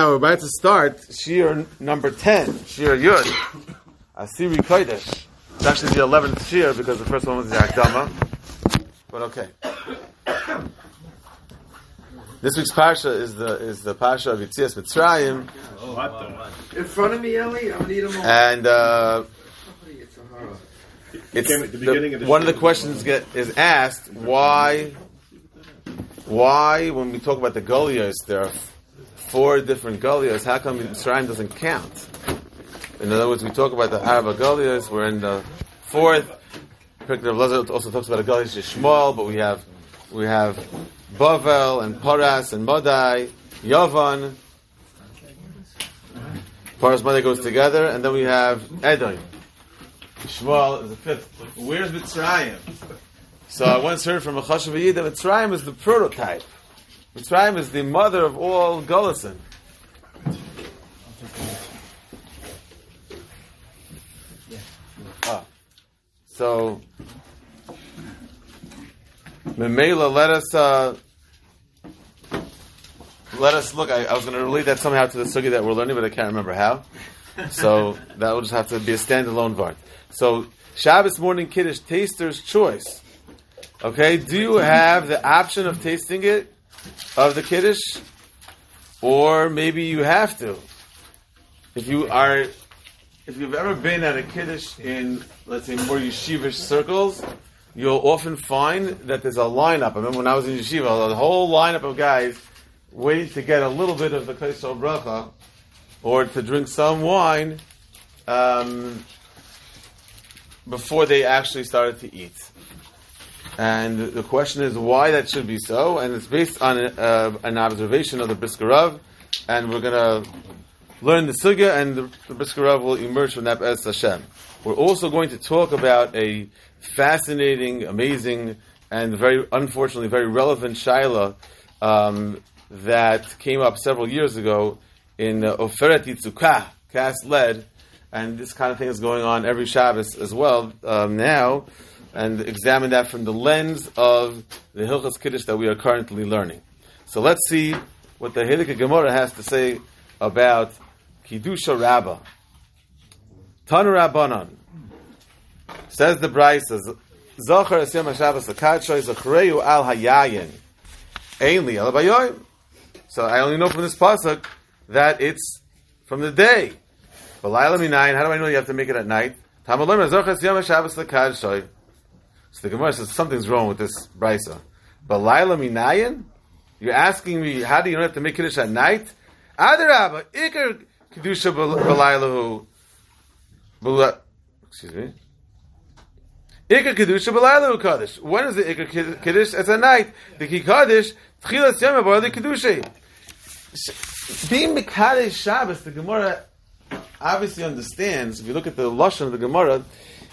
Now we're about to start Shir number 10, Shir Yud, Asiri Kodesh. It's actually the 11th Shir because the first one was the Akdama. But okay. This week's Parsha is the Parsha of Yitzias Mitzrayim. In front of me, Ellie? I'm going to eat them all. And one of the questions is asked, why when we talk about the Golios, there are 4 different Golios, how come Mitzrayim doesn't count? In other words, we talk about the Arba Golios, we're in the 4th. Pirkei Elazar also talks about a Golios Yishmael, but we have Bavel and Paras and Modai, Yavan. Paras Modai goes together, and then we have Edom. Yishmael is the 5th. Where's Mitzrayim? So I once heard from a Chashav Yid that Mitzrayim is the prototype. Mitzrayim is the mother of all Golisim. So, Memela, let us look. I was going to relate that somehow to the sugi that we're learning, but I can't remember how. So that will just have to be a standalone vart. So Shabbos morning Kiddush, taster's choice. Okay, do you have the option of tasting it, of the Kiddush? Or maybe you have to. If you've ever been at a Kiddush in, let's say, more yeshivish circles, you'll often find that there's a lineup. I remember when I was in yeshiva, the whole lineup of guys waiting to get a little bit of the Kaisel Bracha, or to drink some wine, before they actually started to eat. And the question is why that should be so, and it's based on an observation of the Brisker Rav, and we're going to learn the sugya, and the Brisker Rav will emerge from that as Hashem. We're also going to talk about a fascinating, amazing, and unfortunately very relevant shaila that came up several years ago in Oferet Yitzukah, cast lead, and this kind of thing is going on every Shabbos as well now, and examine that from the lens of the Hilchos Kiddush that we are currently learning. So let's see what the Hilchos Gemara has to say about Kiddusha Rabbah. Tanu Rabbanan. Says the Brisa, Zocher es Yom HaShabbos l'kadshoy Zochreu al hayayin ein li ela bayoyim. So I only know from this pasuk that it's from the day. B'layla minayin, how do I know you have to make it at night? Tamalom Zocher es Yom HaShabbos l'kadshoy. So the Gemara says something's wrong with this Brisa. B'layla minayin? You're asking me, how do you not have to make Kiddush at night? Adarabba, Iker Kedusha b'laylahu. Excuse me. Iker Kedusha b'laylahu Kaddish. When is the Iker Kiddush? It's at night. The Ki Kaddish, Tchilas Yom HaBar the Kedusha. Being Mekadesh Shabbos, the Gemara obviously understands, if you look at the Lashon of the Gemara,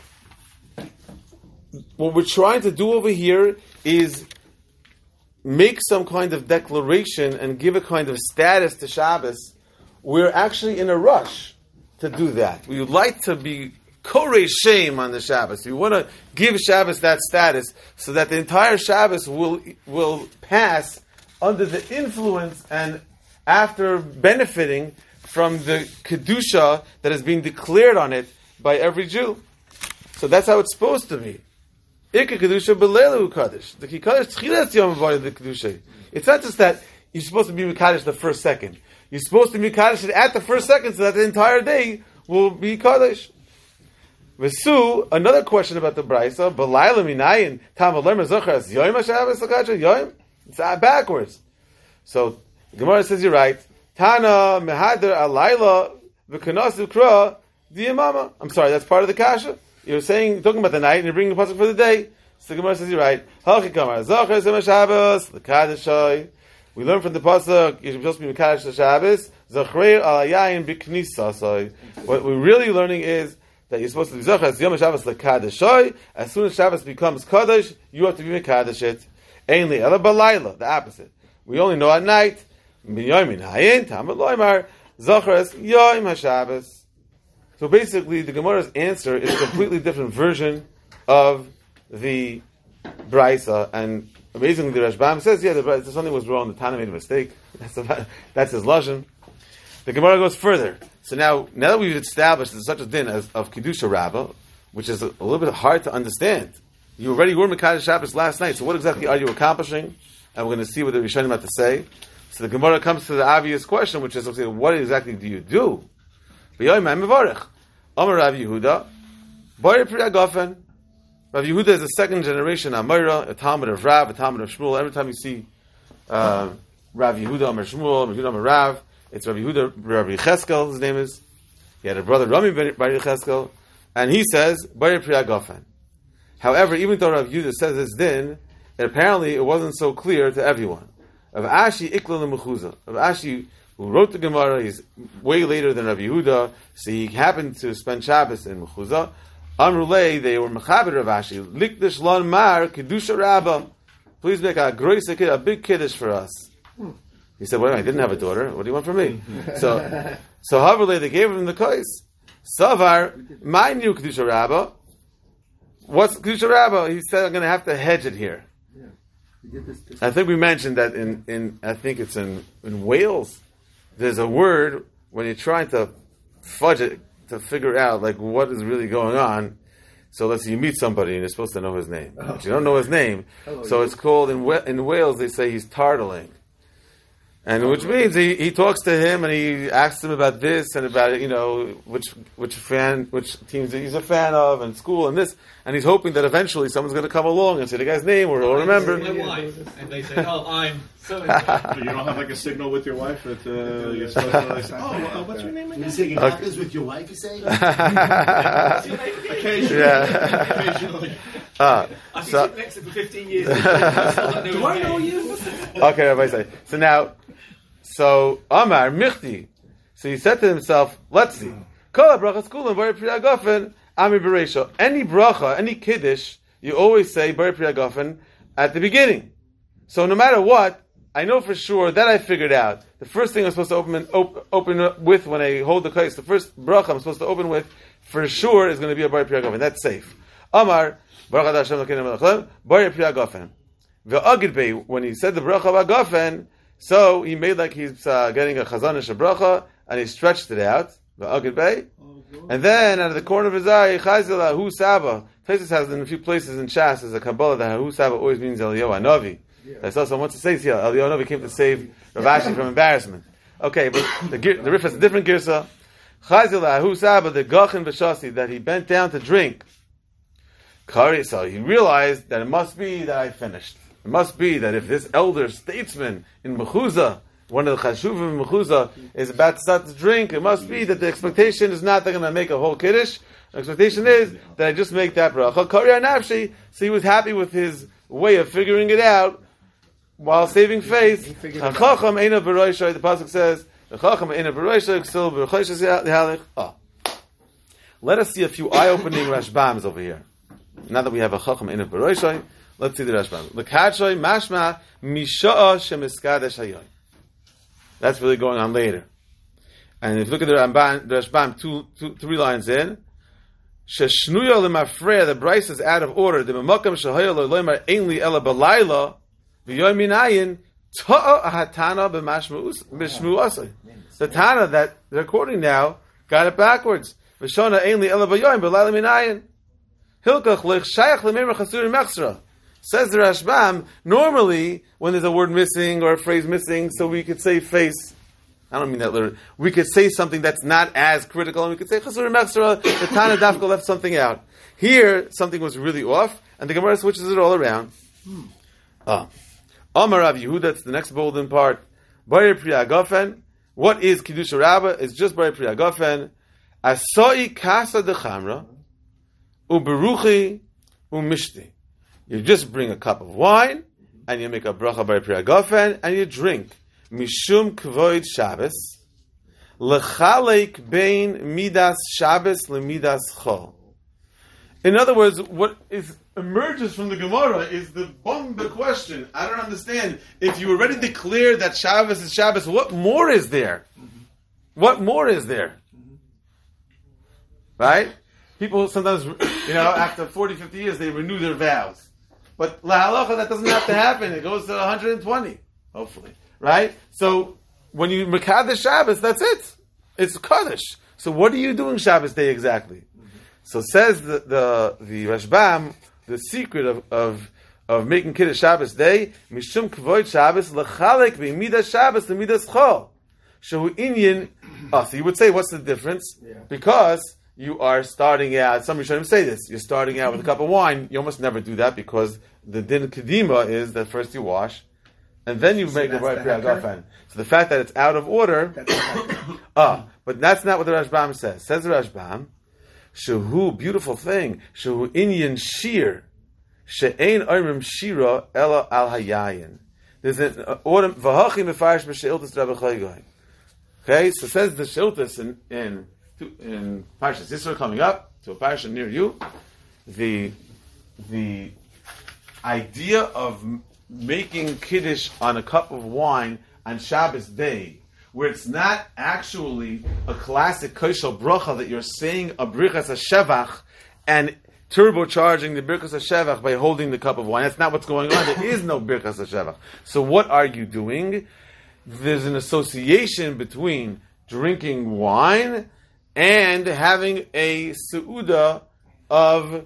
what we're trying to do over here is make some kind of declaration and give a kind of status to Shabbos. We're actually in a rush to do that. We would like to be korei shame on the Shabbos. We want to give Shabbos that status so that the entire Shabbos will pass under the influence and after benefiting from the Kedusha that is being declared on it by every Jew. So that's how it's supposed to be. Ikka Kedusha b'leilu Kaddish. The Kaddish tchilas yom ha'var the Kedusha. It's not just that you're supposed to be Kaddish the first second. You're supposed to be Kaddish at the first second so that the entire day will be Kaddish. Vesu, another question about the Brisa, b'layla minayin tam alerma zocher as yoyim ha'shabbos l'kadshoy yoyim. It's backwards. So the Gemara says you're right. Tana mehader alayla v'kanas ukra diyamama. I'm sorry, that's part of the kasha. You're talking about the night, and you're bringing the pasuk for the day. So the Gemara says you're right. We learn from the pasuk you're supposed to be mekadesh Shabbos. What we're really learning is that you're supposed to be zocher Yom Shabbos l'kadesh. As soon as Shabbos becomes kadosh, you have to be mekadesh it. Ein li ela b'layla, the opposite. We only know at night. So basically, the Gemara's answer is a completely different version of the Brisa, and amazingly, the Rashbam says, yeah, something was wrong. The Tana made a mistake. That's his lashon. The Gemara goes further. So now that we've established there's such a din as of Kedusha Rabbah, which is a little bit hard to understand. You already were Mekadosh Shabbos last night, so what exactly are you accomplishing? And we're going to see what the Rishonim have to say. So the Gemara comes to the obvious question, which is, okay, what exactly do you do? Amar Rav Yehuda, Bari Priya Gofen. Rav Yehuda is the second generation Amora, a Talmud of Rav, a Talmud of Shmuel. Every time you see Rav Yehuda Amar Shmuel, Rav Yehuda Amar Rav, it's Rav Yehuda, Rav Yecheskel, his name is. He had a brother, Rami Bar Yecheskel, and he says, Bari Priya Gofen. However, even though Rav Yehuda says this din, apparently it wasn't so clear to everyone. Of Ashi Ikla L'Mechuza. Of Ashi, who wrote the Gemara, he's way later than Rav Yehuda, so he happened to spend Shabbos in Mechuza. Amrulei, they were Mechaber Rav Ashi. Likdish Lon Mar, Kedusha Rabbah. Please make a big kiddush for us. He said, wait, I didn't have a daughter. What do you want from me? So Haverlei, they gave him the kais. Savar, my new Kedusha Rabbah. What's Kedusha Rabbah? He said, I'm going to have to hedge it here. I think we mentioned that in I think it's in Wales, there's a word when you're trying to fudge it to figure out like what is really going on. So let's say you meet somebody and you're supposed to know his name, but you don't know his name. So it's called in Wales they say he's tartling. And which means he talks to him and he asks him about this and about which teams he's a fan of and school and this, and he's hoping that eventually someone's going to come along and say the guy's name or remember. My wife, and they say, I'm so. You don't have like a signal with your wife that you're supposed to like say, what's your name again? You're saying it happens with your wife, you say? Occasionally. Occasionally. I've been sitting next to him for 15 years. Do I know you? Okay, Rabbi say. So Amar Michti. So he said to himself, let's see. Kol brachas kulam bari priya gofen ami bereisha. Any bracha, any kiddush, you always say bari priya gofen at the beginning. So no matter what, I know for sure that I figured out. The first thing I'm supposed to open with when I hold the kais, the first bracha I'm supposed to open with, for sure is going to be a bari priya gofen. That's safe. Amar baruch Hashem Elokeinu melech haolam bari priya gofen. Ve'agid bei, when he said the bracha about gofen, so he made like he's getting a chazanish bracha, and he stretched it out, and then out of the corner of his eye, chazila hu saba. Taisus has in a few places in Shas as a Kabbalah that hu saba always means Eliyahu Hanavi. I saw someone wants to say here Eliyahu Hanavi came to save Rav Ashi from embarrassment. Okay, but the Rif has a different girsa. Chazila hu saba the gachin b'shasi that he bent down to drink. So he realized that it must be that I finished. It must be that if this elder statesman in Mechuzah, one of the Chashuvim in Mechuzah, is about to start to drink, it must be that the expectation is not that I'm going to make a whole Kiddush. The expectation is that I just make that bracha. So he was happy with his way of figuring it out while saving face. The Pasuk says, let us see a few eye-opening Rashbams over here. Now that we have a Chacham Einav B'Roshai, let's see the Rashbam. L'kadshoi mashma misha'a shemiskadesh hayoy. That's really going on later. And if you look at the Rashbam, three lines in, sheshnuya lemafreya, the Bryce is out of order. The memakam shahaya loymar ainli ela balayla v'yoy minayin ta'a ahatana b'mashmu asay. The Tana that they're quoting now got it backwards. V'shona ainli ela bayoy balayla minayin. Hilkach lech shayach lememra chasur mechsra. Says the Rashbam, normally, when there's a word missing or a phrase missing, so we could say face. I don't mean that literally. We could say something that's not as critical, and we could say chasur mechsra, the Tana Dafka left something out. Here, something was really off, and the Gemara switches it all around. Amar Rav Yehuda, that's the next bolden part. Bari Priya Gofen. What is Kedusha Rabbah? It's just Bari Priya Gofen. Asoi Kasa de Chamra, Uberuchi, Umishti. You just bring a cup of wine, and you make a bracha by Priya Gofen, and you drink. Mishum kvoid Shabbos, lechalek bein midas Shabbos lemidas chol. In other words, what emerges from the Gemara is the question. I don't understand. If you already declared that Shabbos is Shabbos, what more is there? What more is there? Right? People sometimes, after 40, 50 years, they renew their vows. But la halacha, that doesn't have to happen. It goes to 120, hopefully. Right? So, when you mekadesh Shabbos, that's it. It's Kaddish. So what are you doing Shabbos day exactly? So says the Rashbam, the secret of making Kiddush Shabbos day, Mishum Kvoid Shabbos, Lechalek B'midas Shabbos, L'midas Chol. Shehu Inyan. So you would say, what's the difference? Yeah. Because you are starting out, some Rishonim say this, you're starting out with a cup of wine, you almost never do that because the din Kedima is that first you wash, and then you make a Bar Pri Hagafen. So the fact that it's out of order, but that's not what the Rashbam says. Says the Rashbam, Shehu, beautiful thing, Shehu Inyan Shir, She'ein Oimrim Shira Ela Al Hayayin. There's an order, V'hachi Mefarish B'She'iltis Rabbi Chaygoy. Okay, so says the Shiltis in Parshas Yisro coming up to a parsha near you, the idea of making Kiddush on a cup of wine on Shabbos day, where it's not actually a classic Koshel Bracha that you're saying a Brichas HaShevach and turbocharging the Birkas HaShevach by holding the cup of wine. That's not what's going on. There is no Birkas HaShevach. So what are you doing? There's an association between drinking wine and having a Seudah of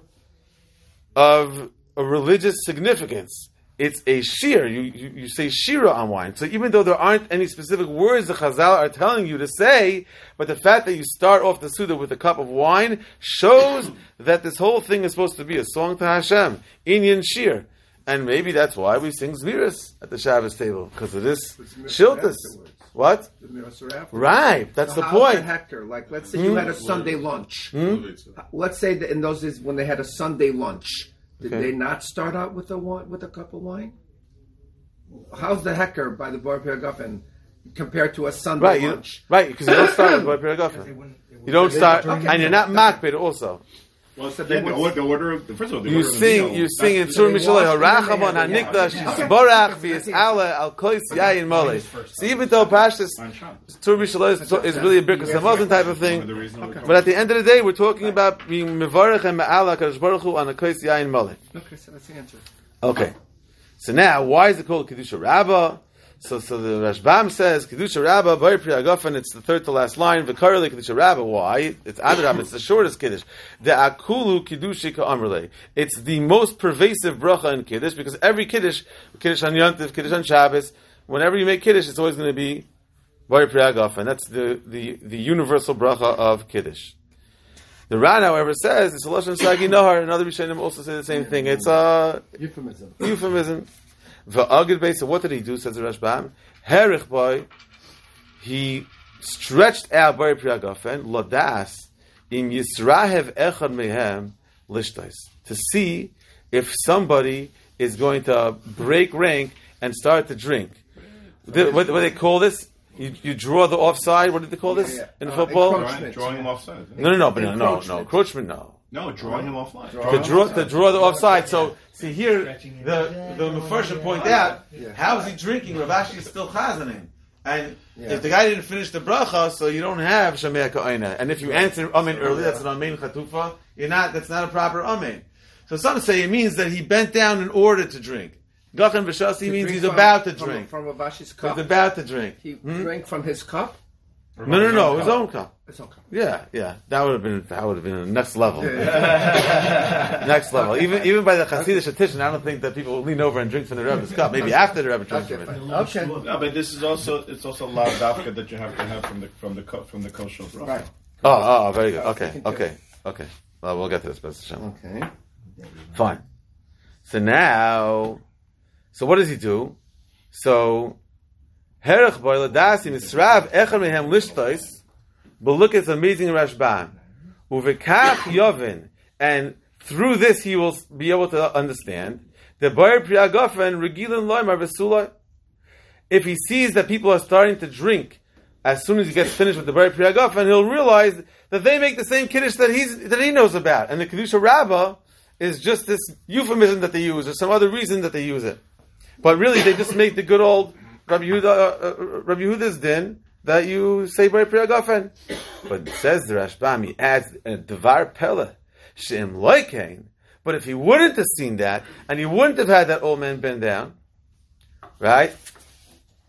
a religious significance. It's a shir. You say shira on wine. So even though there aren't any specific words the Chazal are telling you to say, but the fact that you start off the Suda with a cup of wine shows that this whole thing is supposed to be a song to Hashem, Inyan Shir. And maybe that's why we sing Zmiris at the Shabbos table, because of this Shiltus. What? Right, that's so the point. Hector, like, let's say you had a Sunday lunch. Let's say that in those days when they had a Sunday lunch, did they not start out with a cup of wine? How's the Hector by the Bar Pri Hagafen compared to a Sunday lunch? Right, because you don't start with Bar Pri Hagafen. You don't start, and you're not makbid also. Well, so the order. First of all, you sing in Sur Mishalei Harachamon Hanikdash Yisborach V'Yis Ale Al Kois Yayin Molei. So even though Pashtus Sur Mishalei is really a Birkas Hamazon type of thing, but at the end of the day, we're talking about being Mevarech and Ma'ala Kadosh Baruch Hu on a Kois Yayin Molei. Okay, so that's the answer. Okay, so now why is it called Kedusha Rabbah? So the Rashbam says Kedusha Rabbah Bar Pri Hagafen. It's the third to last line. V'karele Kedusha Rabbah. Why? It's Adrab. It's the shortest Kiddush. The Akulu Kiddushi Ka'amrele. It's the most pervasive bracha in Kiddush because every Kiddush on Yontif, Kiddush on Shabbos, whenever you make Kiddush, it's always going to be Bar Pri Hagafen. That's the universal bracha of Kiddush. The Ran, however, says it's a lashon Sagi Nahar. Another Rishonim also say the same thing. It's a euphemism. V'agid base. So what did he do? Says the Rashbam. Herich boy, he stretched out Bar Pri Hagafen ladas im yisrahev echad mehem lishtais, to see if somebody is going to break rank and start to drink. What do they call this? You draw the offside. What did they call this in football? Drawing him offside. No. Encroachment, no. No, drawing him offline. To draw the offside. So see here, the Mefarshim point out, how is he drinking? Rav Ashi is still chazaning, and if the guy didn't finish the bracha, so you don't have Shamei Ka'ina. And if you answer amen early, that's an amen chatufa. That's not a proper amen. So some say it means that he bent down in order to drink. Gachan v'shasi means he's about to drink. From Rav Ashi's cup. He's about to drink. He drank from his cup. No, his own cup. His own cup. Yeah. That would have been the next level. Next level. Even by the Hasidic tradition, I don't think that people will lean over and drink from the Rebbe's cup. Maybe after the Rebbe drinks from it. Okay. No, but this is also lav dafka that you have to have from the kosher bracha. Right. Oh, very good. Okay. Well, we'll get to this. Okay. Fine. So what does he do? So Herech boy ladas im Yisrav echad mehem lishtais. But look at this amazing Rashbam. Uvekach yovin, and through this he will be able to understand the Bar Pri Hagafen regilin loymar v'sulai. If he sees that people are starting to drink as soon as he gets finished with the Bar Pri Hagafen, he'll realize that they make the same kiddush that he knows about, and the Kedusha Rabbah is just this euphemism that they use, or some other reason that they use it. But really, they just make the good old Rabbi Yehuda's din that you say Bar Pri Hagafen. But it says the Rashbam, he adds Devar Pele She'im Loikein. But if he wouldn't have seen that, and he wouldn't have had that old man bend down, right?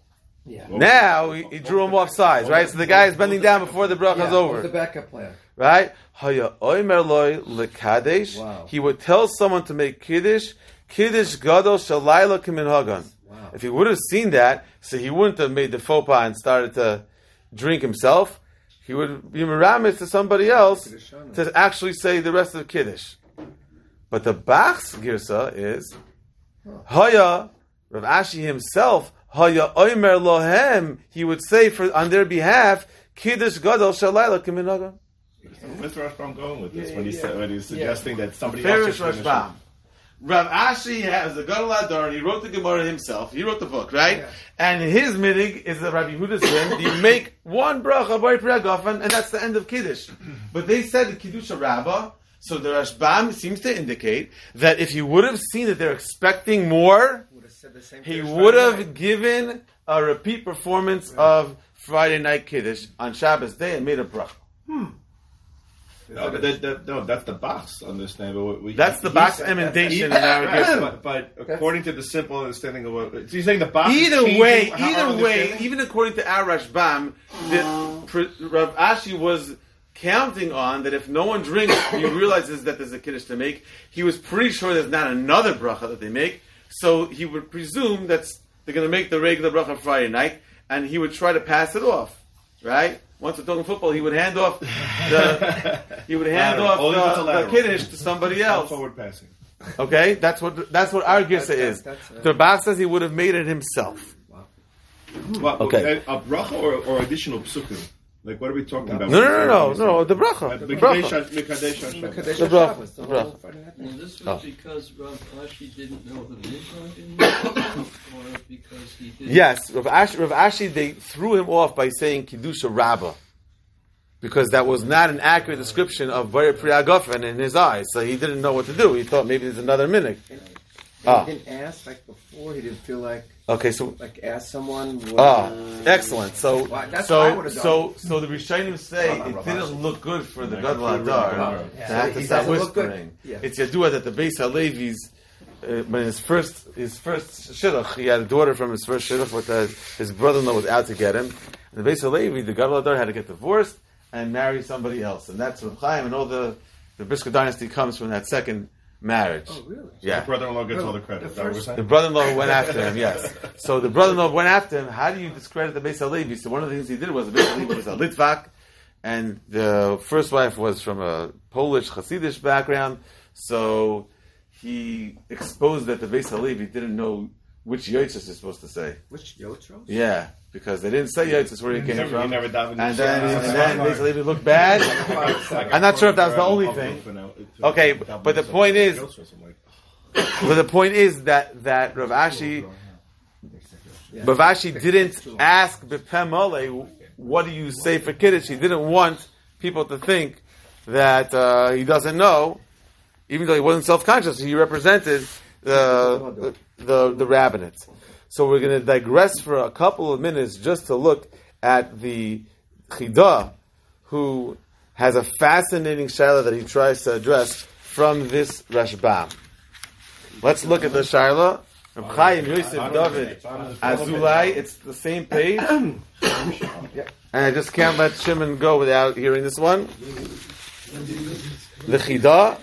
Yeah. Now he drew him off sides, right? So the guy is bending down before the bracha is over. What's the backup plan? Right? Haya oimer loy lekadesh. Wow. He would tell someone to make kiddush gadol shalayla kimin hagan. Wow. If he would have seen that, so he wouldn't have made the faux pas and started to drink himself. He would be meramis to somebody else to actually say the rest of the kiddush. But the Bach's girsa is Haya Rav Ashi himself Haya oimer lohem. He would say on their behalf kiddush gadol shalayla kimin hagan. Mr. Rashbam going with this when he's suggesting that somebody Farish else. Rashbam. Rav Ashi has the Gadol Adar, and he wrote the Gemara himself. He wrote the book, right? Yeah. And his minig is the Rabbi Yehuda's din. You make one bracha by Priyagofen, and that's the end of Kiddush. But they said the Kiddush Rabbah, so the Rashbam seems to indicate that if he would have seen that they're expecting more, he would have given a repeat performance of Friday night Kiddush on Shabbos day and made a bracha. No, but that's the Bach's understanding. That's the Bach's emendation in our case. But according to the simple understanding of what... So you're saying the Bach Either way, even according to our Rashbam, Rav Ashi was counting on that if no one drinks, he realizes that there's a Kiddush to make. He was pretty sure there's not another bracha that they make, so he would presume that they're going to make the regular bracha Friday night, and he would try to pass it off, right? Once we're talking football, he would hand off the kiddush to somebody else. Forward passing. Okay, that's what our girsa is. The Bach says he would have made it himself. Wow. Well, okay, a bracha or additional psukim. Like, what are we talking about? No. The bracha. The bracha. Well, this was because Rav Ashi didn't know the Mishnah, or because he didn't. Yes, Rav Ashi, they threw him off by saying Kiddusha Rabbah, because that was not an accurate description of Vayir Priyagofen in his eyes. So he didn't know what to do. He thought maybe there's another minute. He didn't ask like before. He didn't feel like. Okay, so ask someone. Excellent. So the Rishonim say it didn't look good for the Gadol Adar to have to start whispering. It's Yadua that the Beis Halevi's when his first shidduch, he had a daughter from his first shidduch, but his brother-in-law was out to get him. And the Beis Halevi, the Gadol Adar, had to get divorced and marry somebody else, and that's Reb Chaim, and all the Brisker dynasty comes from that second marriage. Oh, really? Yeah. The brother-in-law gets all the credit. The brother-in-law went after him, yes. So the brother-in-law went after him. How do you discredit the Beis Halevi? So one of the things he did was, the Beis Halevi was a Litvak, and the first wife was from a Polish Hasidic background, so he exposed that the Beis Halevi didn't know which Yotzes is supposed to say. Which Yotzes? Yeah, because they didn't say Yotzes where he came from. And then Beis Halevi looked bad. I'm not sure if that was the only thing. Okay, but the point is, that Rav Ashi didn't ask B'Peh Mole, what do you say for Kiddush? He didn't want people to think that he doesn't know, even though he wasn't self-conscious. He represented the rabbinate. So we're going to digress for a couple of minutes just to look at the Chidah, who has a fascinating shaila that he tries to address from this Rashbam. Let's look at the shaila. Reb Chaim Yosef David Azulai. It's the same page, and I just can't let Shimon go without hearing this one. The Chidah.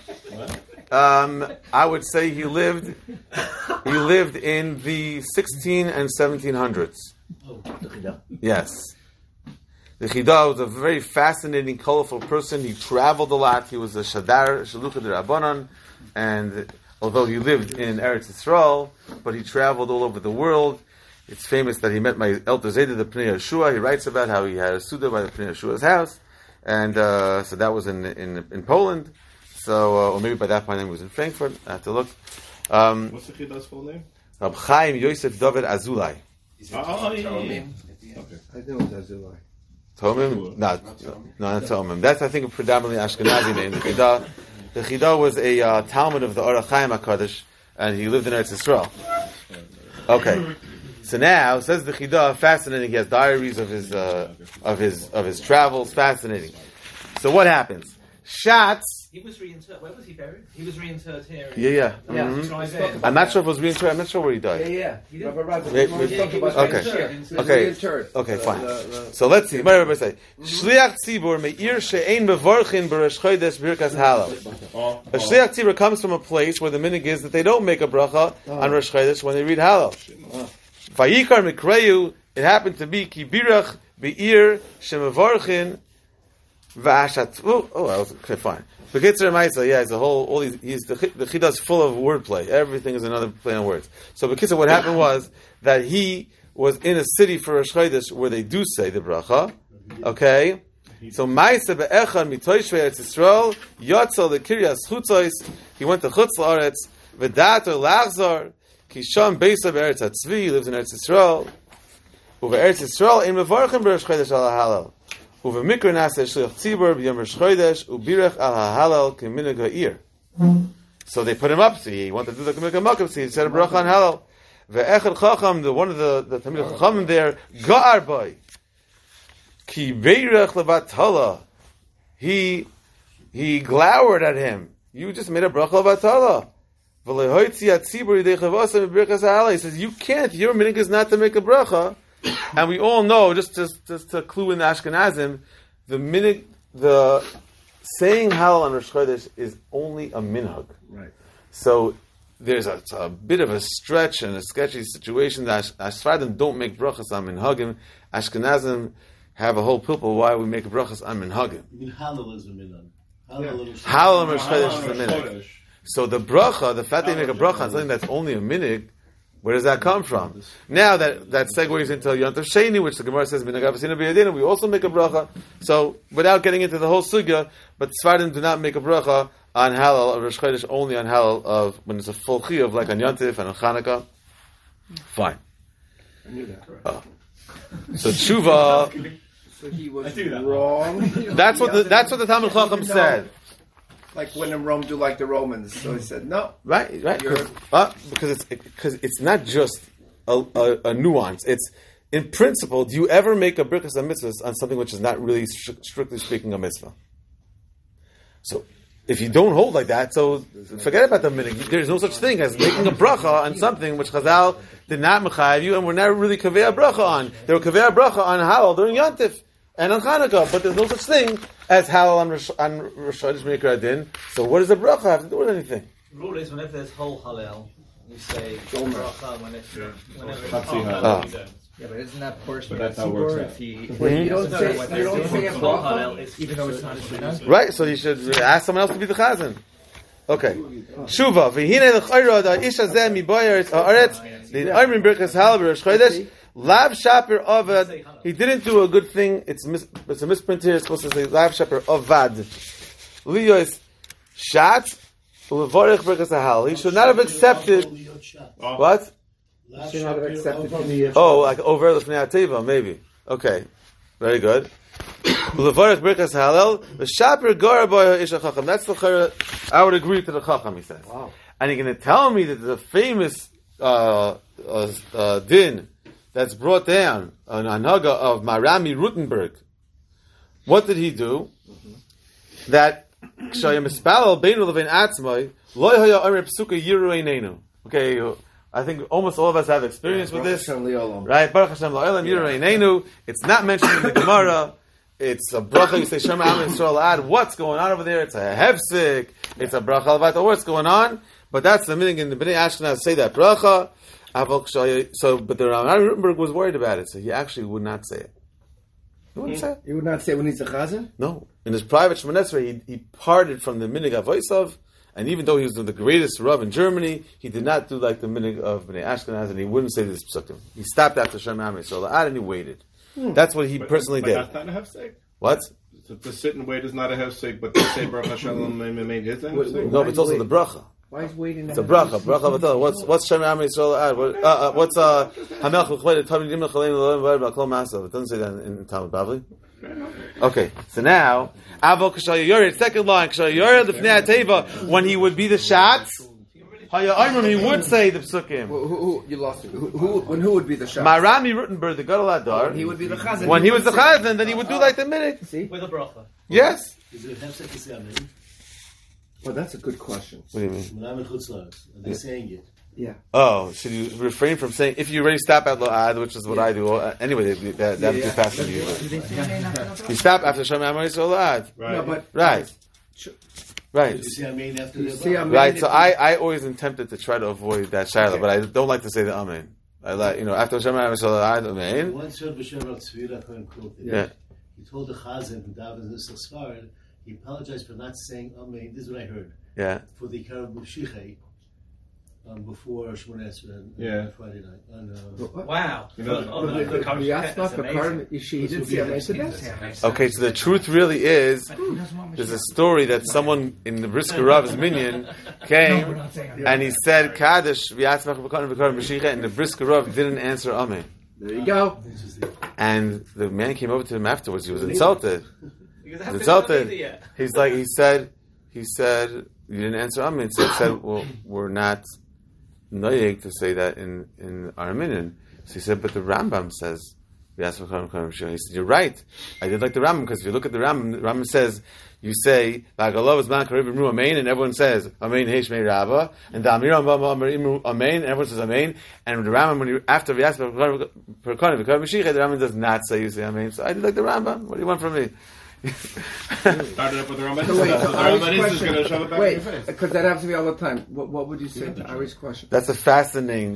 I would say he lived in the 16 and 1700s. Yes. The Chidah was a very fascinating, colorful person. He traveled a lot. He was a Shadar, Shalucha de Rabbanon, and although he lived in Eretz Yisrael, but he traveled all over the world. It's famous that he met my Elder Zayda, the Pnei Yeshua. He writes about how he had a Suda by the Pnei Yeshua's house, and so that was in Poland. So, or maybe by that point he was in Frankfurt. I have to look. What's the Chidah's full name? Reb Chaim Yosef David Azulai. Okay. I know it's Azulai. Tomim? No, not Tomim. That's, I think, a predominantly Ashkenazi name. The Chidah was a Talmud of the Orach Chaim HaKadosh, and he lived in Eretz Yisrael. Okay. So now, says the Chidah, fascinating. He has diaries of his travels. Fascinating. So what happens? Shatz He was reinterred. Where was he buried? He was reinterred here. Yeah. Mm-hmm. I'm not sure if it was reinterred. I'm not sure where he died. Yeah. Okay, fine. So let's see. What everybody say? Shliach tzibur me'ir she'ein mevarchin b'Rosh Chodesh birkas halal. A shliach tzibur comes from a place where the minhag is that they don't make a bracha on Rosh Chodesh when they read halal. Vayikar mikreyu. It happened to be kibirach be'ir she'mevarchin v'ashat. Okay, fine. The Kitzur Maisa, it's a whole. All these. The Chida's full of wordplay. Everything is another play on words. So, the Kitzur, what happened was that he was in a city for Rosh Chodesh where they do say the bracha. Okay, so Maisa be'echad mitoyshvei Eretz Yisrael yotzal the Kiryas Chutzos. He went to Chutz La'aretz v'dato lachzor kisham beisa be'Eretz Hatzvi. He lives in Eretz Yisrael. Uve'Eretz Yisrael in mevarchem b'Rosh Chodesh al halal. Uve mikra nasa shliach tzibur b'yom Rosh Chodesh ubirach al halal k'minhag ha'ir. So they put him up. So he wanted to do the minhag ha'makom. So he said a bracha on halal. Ve'echad chacham, one of the Talmidei Chachamim there, ga'ar boy ki beirach levatala. He glowered at him. You just made a bracha levatala. V'lehoitzi atzibur yidei chavasa b'birkas ha'halal. He says you can't. Your minhag is not to make a bracha. And we all know, just to clue in the Ashkenazim, the saying halal on Rosh Chodesh is only a minhag. Right. So there's a bit of a stretch and a sketchy situation that Ashradim don't make brachas on minhagim. Ashkenazim have a whole pilpul why we make brachas on minhagim. You mean halal is a minhag. Halal on Rosh Chodesh is a minhag. So the bracha, the fact that you make a bracha on something that's only a minhag, where does that come from? Now that segues into Yontav Sheni, which the Gemara says, Minhag Avosinu b'Yadinu, we also make a bracha. So, without getting into the whole sugya, but Sfardim do not make a bracha on halal of Rosh Chodesh, only on halal of when it's a full chiyuv, like on Yontif and on Chanukah. Fine. I knew that. So tshuva. So he was wrong. That's what the Talmud Chacham said. Like when in Rome do like the Romans. So he said no. Right. Because it's not just a nuance. It's in principle. Do you ever make a birkas mitzvahs on something which is not really strictly speaking a mitzvah? So if you don't hold like that, so forget about the minhag. There's no such thing as making a bracha on something which Chazal did not mechayev you, and we're never really kaveh a bracha on. They were kaveh a bracha on halal during Yontif and on Chanukah, but there's no such thing as halal on Rosh Chodesh Mikra Adin. So what does a bracha have to do with anything? The rule is whenever there's whole halal, you say bracha whenever it's halal. Yeah, but isn't that portion But that's how it works out. You don't say a bracha, even though it's not a minhag? Right, so you should ask someone else to be the chazan. Okay. Shuva v'hine l'chayra da isha zeh mi boyer haaretz l'ayrim birkas halal b'Rosh Chodesh lav shaper avad. He didn't do a good thing. It's a misprint here. It's supposed to say lav shaper avad. Liyos shat ulevarich birkas halal. He should not have accepted. What? Oh, like over l'fnei ateva, maybe. Okay, very good. Ulevarich birkas halal. The shaper gara boyer isha chacham. That's the chayra. I would agree to the chacham. He says. Wow. And you're going to tell me that the famous din that's brought down an anhaga of Marami Rutenberg. What did he do? That k'shayim espalel beinu levein atzmai lo haya omer psuka yiru einenu. Okay, I think almost all of us have experience with this, right? Baruch Hashem la'olam yiru einenu. It's not mentioned in the Gemara. It's a bracha. You say Shema Am Yisrael Ad. What's going on over there? It's a hefsek. It's a bracha alvata. What's going on? But that's the meaning in the Bnei Ashkenaz say that bracha. So, but the Rav Rutenberg was worried about it, so he actually would not say it. He wouldn't say it. He would not say when he's a chazan? No. In his private Shemoneh Esrei, he parted from the minig Avosav, and even though he was the greatest Rav in Germany, he did not do like the minig of Bnei Ashkenaz, and he wouldn't say this psukim. He stopped after Shema Am Yisrael Ad, and he waited. That's what he personally did. That's not a hefsek? What? To sit and wait is not a hefsek, but to say Baruch Hashem is a hefsek? No, but it's also the bracha. Why is waiting? It's a bracha. Bracha v'tala. What's Shema Am Yisrael Ad? What's Hamelch L'chved Tamid Yimlech Aleinu L'Olam V'Ayim B'Kol Ma'asav? It doesn't say that in Talmud Bavli. Okay, so now Avol K'Shal Yored, second line K'Shal Yored L'Fnei Ateva, when he would be the shots. Haya Ayrim, he would say the psukim. Who you lost it? Who would be the shot? Marami Rutenberg, the Gadol Adar. He would be the chazan. When he was the chazan, then he would do like the minute. See? with a bracha. Yes. Is it hefsek to say amen? Well, that's a good question. What do you mean? Are they saying it? Yeah. Oh, should you refrain from saying, if you already stop at Lo'ad, which is what I do, anyway, that would be faster for you. You stop after Shem Amar Yisrael Lo'ad. Right. No, but Right. Right. You see, I mean, after You the see, I mean, Right, so I always am tempted to try to avoid that Shaila, but I don't like to say the Amen. I like, after Shem Amar Yisrael Lo'ad, Amen. Once heard B'Shem Rav Tzvira Cohen quoted. Yeah. He told the Chazan who davened in Sfarad, he apologized for not saying Amen. This is what I heard. Yeah. For the Ikar B'Shichei, before Shmoneh Esrei on Friday night. Wow. You know, the Yasma Pekar, she didn't see Amen to that. Okay, so the truth really is, there's a story that someone in the Brisker Rav's minyan came and he said Kaddish, v'yatzmach b'konim v'konim b'shicha, and the Brisker Rav didn't answer Amen. There you go. And the man came over to him afterwards. He was insulted. Because He was insulted. He said, you didn't answer Amen. So he said, well, we're not noyeg to say that in our minyan. So he said, but the Rambam says, he said, you're right. I did like the Rambam, because if you look at the Rambam says, you say, Amen, and everyone says, Amen, Heshmei Rabba, and the Amiram Amen, and everyone says Amen, and the Rambam, after the Rambam does not say, you say Amen. So I did like the Rambam. What do you want from me? Started up with the Rambam. So wait, The the Irish Rambam is just going to shove it back in your question. face. Because that happens to me all the time. What would you say to Irish question? That's a fascinating.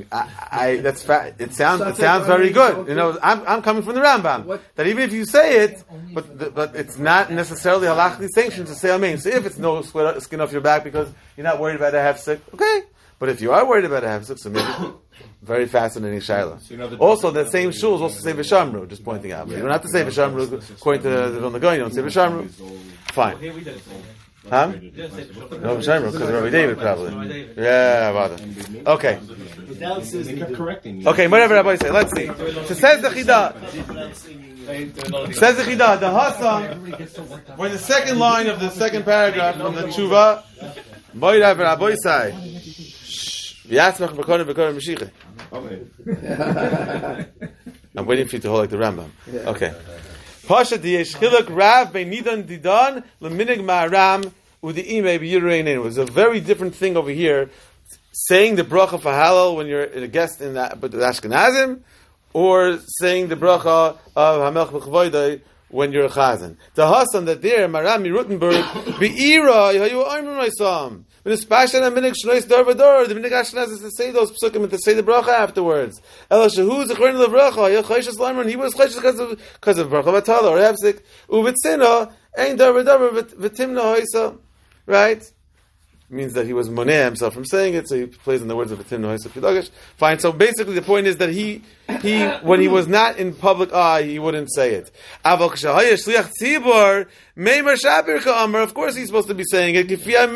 It sounds very good. I'm coming from the Rambam. That even if you say it, but it's not necessarily halachically sanctioned to say Amen. So if it's no skin off your back because you're not worried about a hefsek, okay. But if you are worried about a hefsek, so maybe very fascinating shaila. Also, the same shuls also say v'shamru. Just pointing out, you don't have to say v'shamru according to the Vilna Gaon. You don't say v'shamru. Fine. Huh? No v'shamru because Rabbi David probably. Yeah, bother. Okay. They kept correcting you. Okay, whatever Rabbi say. Let's see. So says the Chida. Says the Chida. The Hassam. We're in the second line of the second paragraph from the Tshuva. Moirav Rabbi say. V'yatzmach b'konim b'konim b'shicha. I'm waiting for you to hold like the Rambam. Okay. Pasha diyesh chiluk rav beinidan didan leminig ma'aram udi'ime b'yireinin. It was a very different thing over here, saying the bracha for halal when you're a guest in the Ashkenazim, or saying the bracha of Hamelch b'chavoidai when you're a chazan. The Hassan that there, Marami Rutenberg, be'ira yahayu oimrim Isam. When it's passion and minig shnois darvador, the minig Ashkenaz is to say those psukim and to say the bracha afterwards. El shahu zechron levracha, yel chayshes laimron. He was chayshes because of bracha vatala or hefsik. Uvitzina ein darvador v'timna hoisa. Right? Means that he was moneh himself from saying it, so he plays in the words of v'timna hoisa pidagish. Fine. So basically, the point is that he when he was not in public eye, he wouldn't say it. Of course, he's supposed to be saying it.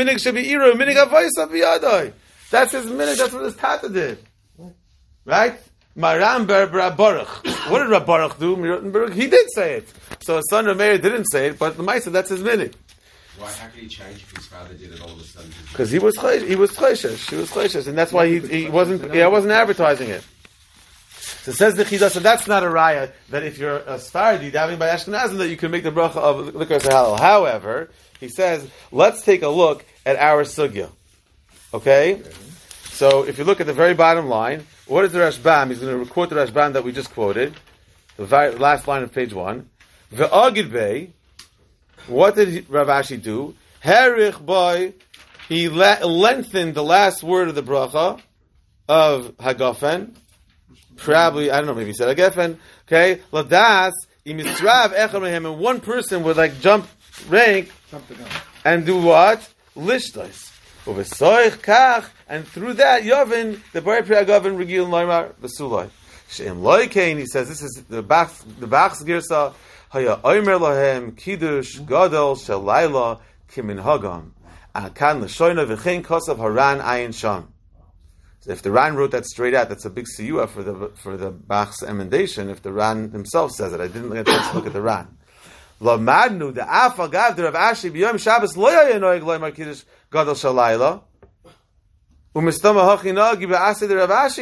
That's his minhag. That's what his tata did. Right? Maram bar Baruch. What did Rab Baruch do? He did say it. So his son Rameir didn't say it, but the Maisa, that's his minhag. Why? How could he change if his father did it all of a sudden? Because he was chayshish, and that's why he wasn't advertising it. So says the Chida, so that's not a raya that if you're a Sfaradi davening by Ashkenazim that you can make the bracha of liquor halal. However, he says, let's take a look at our sugya. Okay? So if you look at the very bottom line, what is the Rashbam? He's going to quote the Rashbam that we just quoted, the last line of page 1. Ve'agid bey, what did Rav Ashi do? Herich boy, he lengthened the last word of the bracha of Hagafen. Probably, I don't know, maybe he said Hagafen. Okay? Ladas, imistrav echad mehem, and one person would jump rank and do what? Lishtais. Uvesoich kach, and through that, Yavin, the Bari Pri Hagafen, Regil Loimar, Vesulai. She'em loikein, he says, this is the Bach's Girsa, Haya Omer Lahem, Kiddush, Gadol, Shalayla, Kimin Hagam. Akan L'shoyna V'chein Kosav Haran Ayin Sham. So if the Ran wrote that straight out, that's a big siyua for the Bach's emendation. If the Ran himself says it, I didn't get a chance to look at the Ran. Lamadnu the Afal Gav the Rav Ashi b'Yom Shabbos lo yanoig loymar Kiddush Gadol Shalayla. Umistama Hachinagi b'Aseh the Rav Ashi.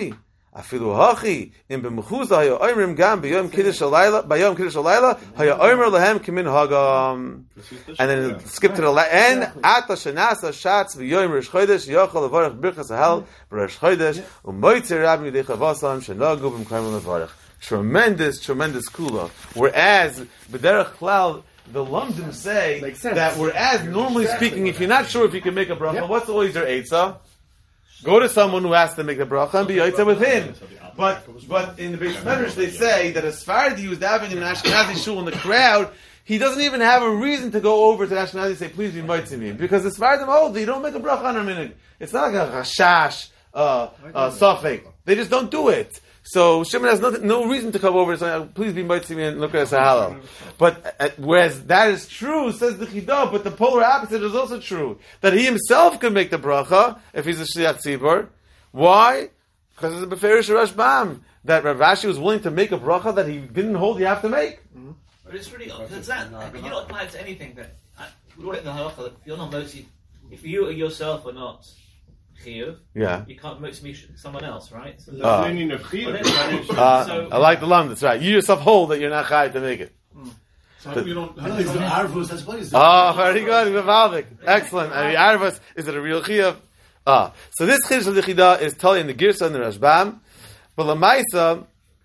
Afilu hachi in b'mechuza haya oimrim gam b'yom kiddush halayla haya oimer lehem kimin hagam. And then skip to the end. Ata shenasa shatz b'yom Rosh Chodesh yochal levarach birchas hahel b'Rosh Chodesh u'moitzer rabbi midei chavasam shenagu b'mkayim levarach. Tremendous kula. Whereas b'derech klal, the Lumdim say that whereas normally speaking, if you're not sure if you can make a bracha, what's always your eitzah? Go to someone who has to make the bracha and be yaitza with him. But in the Beis Medrash they say that as far as he was davening in an Ashkenazi shul in the crowd, he doesn't even have a reason to go over to the Ashkenazi and say, please be mitzvah me. Because as far as them hold, you don't make a bracha on a minute. It's not like a rashash, suffix. They just don't do it. So Shimon has no reason to come over and say, please be mitzvah me and look at us halal. But whereas that is true, says the Chidah, but the polar opposite is also true. That he himself could make the bracha if he's a Shliach Tzibur. Why? Because it's a Beferish Rashbam. That Rav Ashi was willing to make a bracha that he didn't hold you have to make. Mm-hmm. But it's really, because that, you're not applied to anything that, we wrote in the halacha that you're not motive, if you yourself are not chiyuv, you can't motive someone else, right? So I like the lam, that's right. You yourself hold that you're not chayav to make it. So you don't have very good. Excellent. I mean, Arvus, is it a real chiyuv? So this chiddush of the Chidah is totally in the Girsa and the Rashbam. But Lamaisa,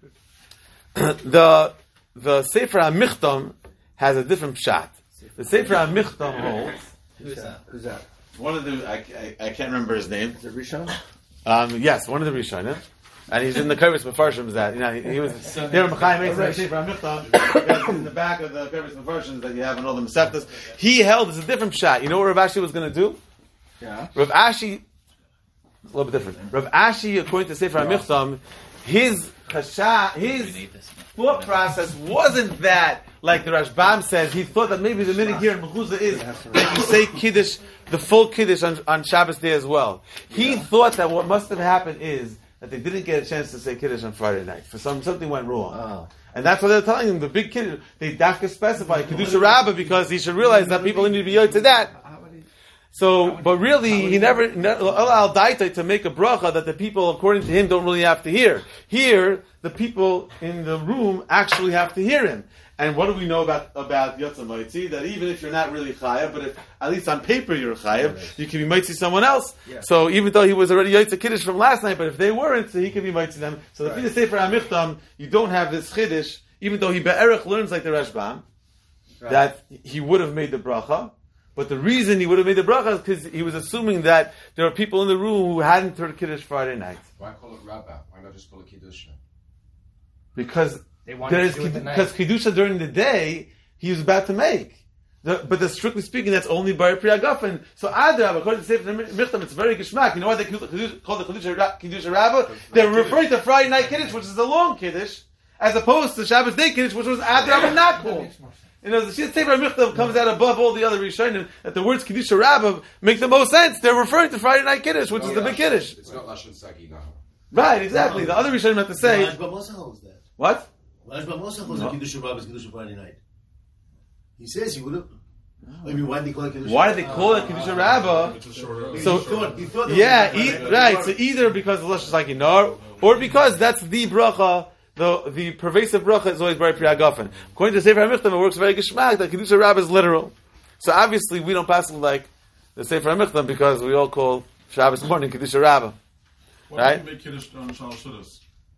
the Sefer HaMichtam has a different pshat. The Sefer HaMichtam holds. Who's that? One of the, I can't remember his name. Is it Rishon? Yes, one of the Rishonim. And he's in the Kevis Mefarshim. That he was there. Mechayim makes the Sefer HaMichtam in the back of the Kevis Mefarshim that you have in all the Masechtas. He held it's a different pshat. You know what Rav Ashi was going to do? Yeah. Rav Ashi, a little bit different. Rav Ashi, according to Sefer HaMichtam, his thought process wasn't that, like the Rashbam says, he thought that maybe the minhag here in Mechuzah is that you say Kiddush, the full Kiddush on Shabbos day as well. He thought that what must have happened is that they didn't get a chance to say Kiddush on Friday night. For something went wrong. And that's what they're telling him, the big Kiddush. They dafka specify Kiddush Rabbah because he should realize that people need to be yod to that. So, but really, he never allowed Daita to make a bracha that the people, according to him, don't really have to hear. Here, the people in the room actually have to hear him. And what do we know about Yotzei Moitzi? That even if you're not really chayav, but if at least on paper you're chayav, you can be Moitzi someone else. Yeah. So even though he was already Yotzei Kiddush from last night, but if they weren't, so he can be Moitzi them. So the Sefer HaMichtam, you don't have this Kiddush, even though he be'erech learns like the Rashbam, that he would have made the bracha. But the reason he would have made the bracha is because he was assuming that there are people in the room who hadn't heard Kiddush Friday night. Why call it Rabbah? Why not just call it Kiddush? Because Kiddusha during the day he was about to make. But strictly speaking, that's only by Pri Hagafen. So Adrab, according to Sefer Michtam, it's very geshmak. You know why they call the Kiddush Rabbah? They're referring to Friday night Kiddush, which is a long Kiddush, as opposed to Shabbos day Kiddush, which was Adrab and not called. You know, the Sefer Michtam comes out above all the other Rishonim that the words Kiddush Rabbah make the most sense. They're referring to Friday night Kiddush, which is the big Kiddush. It's not Lashon Sagi now. Right, exactly. The other Rishonim have to say. Rashba Mosa holds that. What? Rashba Mosa holds that Kiddush Rabbah is Kiddush Friday night. He says he would have. I mean, why did they call it Kiddush? Why did they call it Kiddush Rabbah? So, he thought right. So either because of Lashon Sagi or because that's the bracha. The pervasive bracha is always very Pri Hagafen. According to Sefer HaMichtam, it works very geshmak that Kiddush Rabbah is literal. So obviously we don't pass it like the Sefer HaMichtam because we all call Shabbos morning Kiddush Rabbah. Why right? don't you make Kiddush on Shalosh Seudos?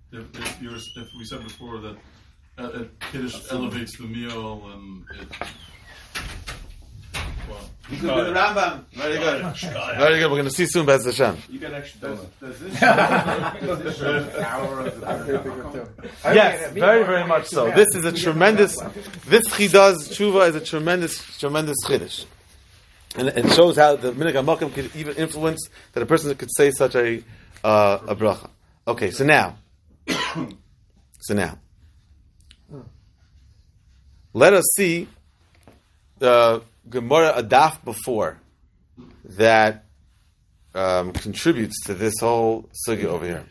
If we said before that Kiddush elevates the meal and it... Well, You could do the Rambam. Very good. Very good. We're going to see soon, Bez Hashem. you can actually... Does this hour of the Yes, very, very much so. This is a tremendous, this Chidah's Tshuva is a tremendous Chiddush. And it shows how the Minhag HaMakom could even influence that a person could say such a bracha. Okay, so now, let us see the Gemara Adaf before that contributes to this whole sugya over here.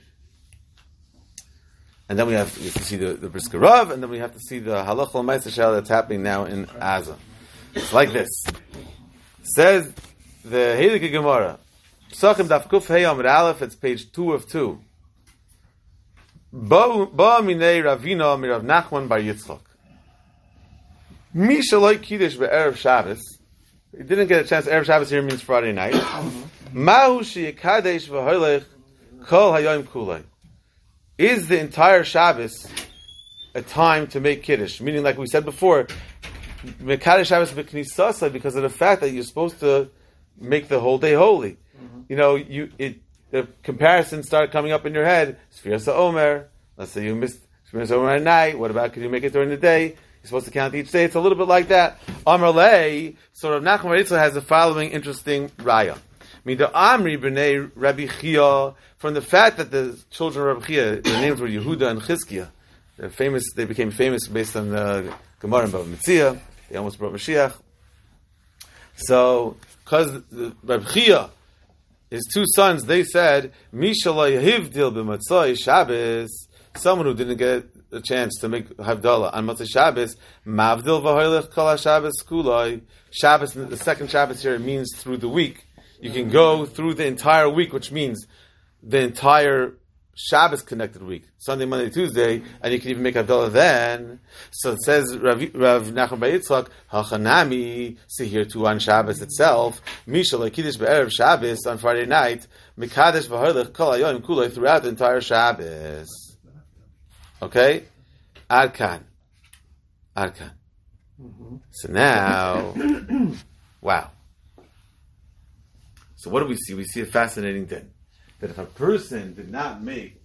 And then we have to see the Brisker Rav, and then we have to see the Halach L'Maisa Shal that's happening now in Aza. It's like this. Says the Heilige Gemara, Psachim Daf Kuf Hey Amud Aleph, it's page 2 of 2. Ba minei Ravina mirav Nachman bar Yitzchak. Mi shaloi kiddush be'erev Shabbos. He didn't get a chance. Erev Shabbos here means Friday night. Mahu sheyikadesh v'hoylech kol hayom kulei. Is the entire Shabbos a time to make kiddush? Meaning, like we said before, mekadesh Shabbos b'knisasa, because of the fact that you're supposed to make the whole day holy. You know, the comparisons start coming up in your head. Sfiras Omer. Let's say you missed Sfiras Omer at night. What about, could you make it during the day? You're supposed to count each day. It's a little bit like that. Amar Lei, so Rav Nachman bar Yitzchak has the following interesting raya. The Amri b'nei Rabbi Chia, from the fact that the children of Rabbi Chia, their names were Yehuda and Chizkiah. They became famous based on the Gemara and Bava Metzia. They almost brought Mashiach. So, because Rabbi Chia, his two sons, they said, Mishala Yehivdil b'Matzai Shabbos, someone who didn't get a chance to make Havdalah on Matzai Shabbos, Mavdil v'Hoylech Kol Shabbos Kulai. Shabbos, the second Shabbos here, means through the week. You can go through the entire week, which means the entire Shabbos connected week, Sunday, Monday, Tuesday, and you can even make Havdalah then. So it says Rav Nachman bar Yitzchak, Hachanami, see here too on Shabbos itself, Mishal Kiddush be'erev Shabbos on Friday night, Mikadesh v'Hoylech Kol Hayom Kulei throughout the entire Shabbos. Okay, Adkan. So now, wow. So what do we see? We see a fascinating thing. That if a person didn't make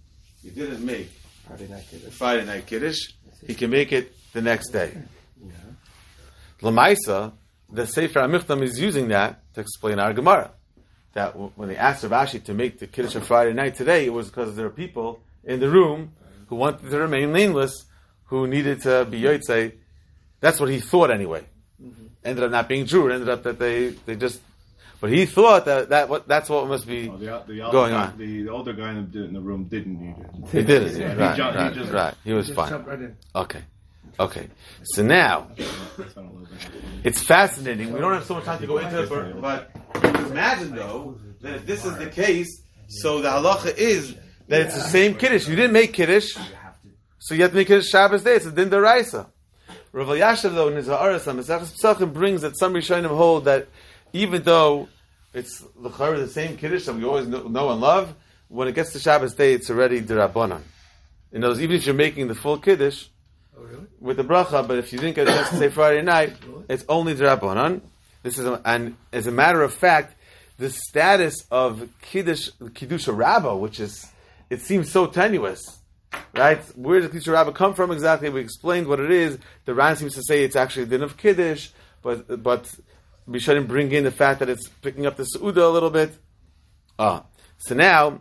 Friday night Kiddush, he can make it the next day. Lamaisa, the Sefer HaMichtam is using that to explain our Gemara. That when they asked Rav Ashi to make the Kiddush on Friday night today, it was because there were people in the room who wanted to remain nameless, who needed to be Yotzei. That's what he thought anyway. Ended up not being true. It ended up that they just... But he thought that's what must be going on. The older guy in the room didn't need it. He didn't. Yeah. Right. He was fine. Right okay. So now, it's fascinating. We don't have so much time to go into it, but imagine though that if this is the case, so the halacha is that it's the same kiddush. You didn't make kiddush, so you have to make kiddush Shabbos day. It's a din d'oraisa. Rav Elyashiv though in his Ha'aras on Maseches Pesachim brings that some Rishonim hold that even though it's the same kiddush that we always know and love, when it gets to Shabbos day, it's already d'Rabbanan. In other words, even if you're making the full kiddush with the bracha, but if you didn't get a chance to say Friday night, it's only d'Rabbanan. And as a matter of fact, the status of Kiddusha Rabbah, it seems so tenuous, right? Where does Kiddusha Rabbah come from exactly? We explained what it is. The Ran seems to say it's actually a din of Kiddush, but we shouldn't bring in the fact that it's picking up the Seudah a little bit. So now,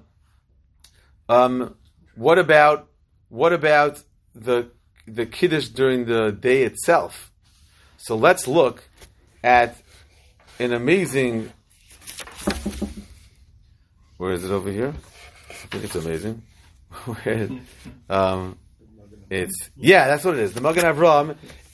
what about the Kiddush during the day itself? So let's look at an amazing... Where is it over here? I think it's amazing. That's what it is. The Magen Avraham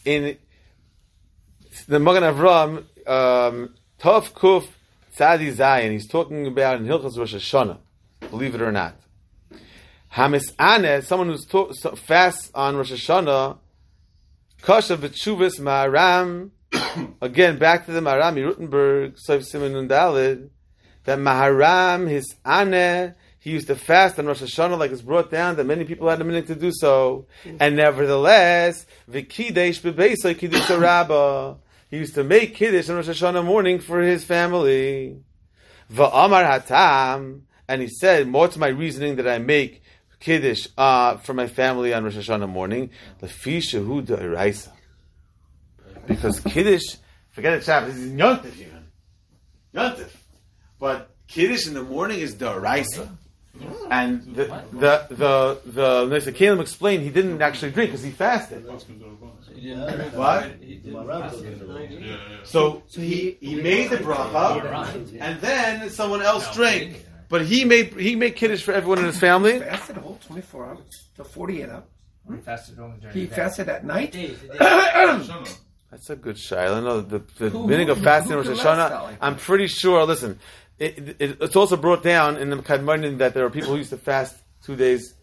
Tov Kuf Tzadi Zayin, he's talking about in Hilchos Rosh Hashanah, believe it or not. Hamis'aneh, someone who's fasts on Rosh Hashanah, Kasha B'tshuvas Maharam, again, back to the Maharam, Rutenberg, Sof Siman Nundalid, that Maharam, his Aneh, he used to fast on Rosh Hashanah, like it's brought down, that many people had a minute to do so, and nevertheless, V'kidesh B'beisai Kiddusha Rabbah, he used to make Kiddush on Rosh Hashanah morning for his family. Va'amar hatam, and he said, more to my reasoning that I make Kiddush for my family on Rosh Hashanah morning, Lefi shehu d'oraisa. Because Kiddush, forget it, Shabbos, this is Yontif even. Yontif. But Kiddush in the morning is d'oraisa. And the Nesa Kalim explained he didn't actually drink because he fasted. What? So he made the bracha, and then someone else drank. But he made kiddush for everyone in his family. He fasted the whole 24 hours, the 48 hours. He fasted at night. That's a good shayla. No, the meaning of fasting Rosh Hashanah. I'm pretty sure. Listen, it's also brought down in the Kadmonim that there are people who used to fast 2 days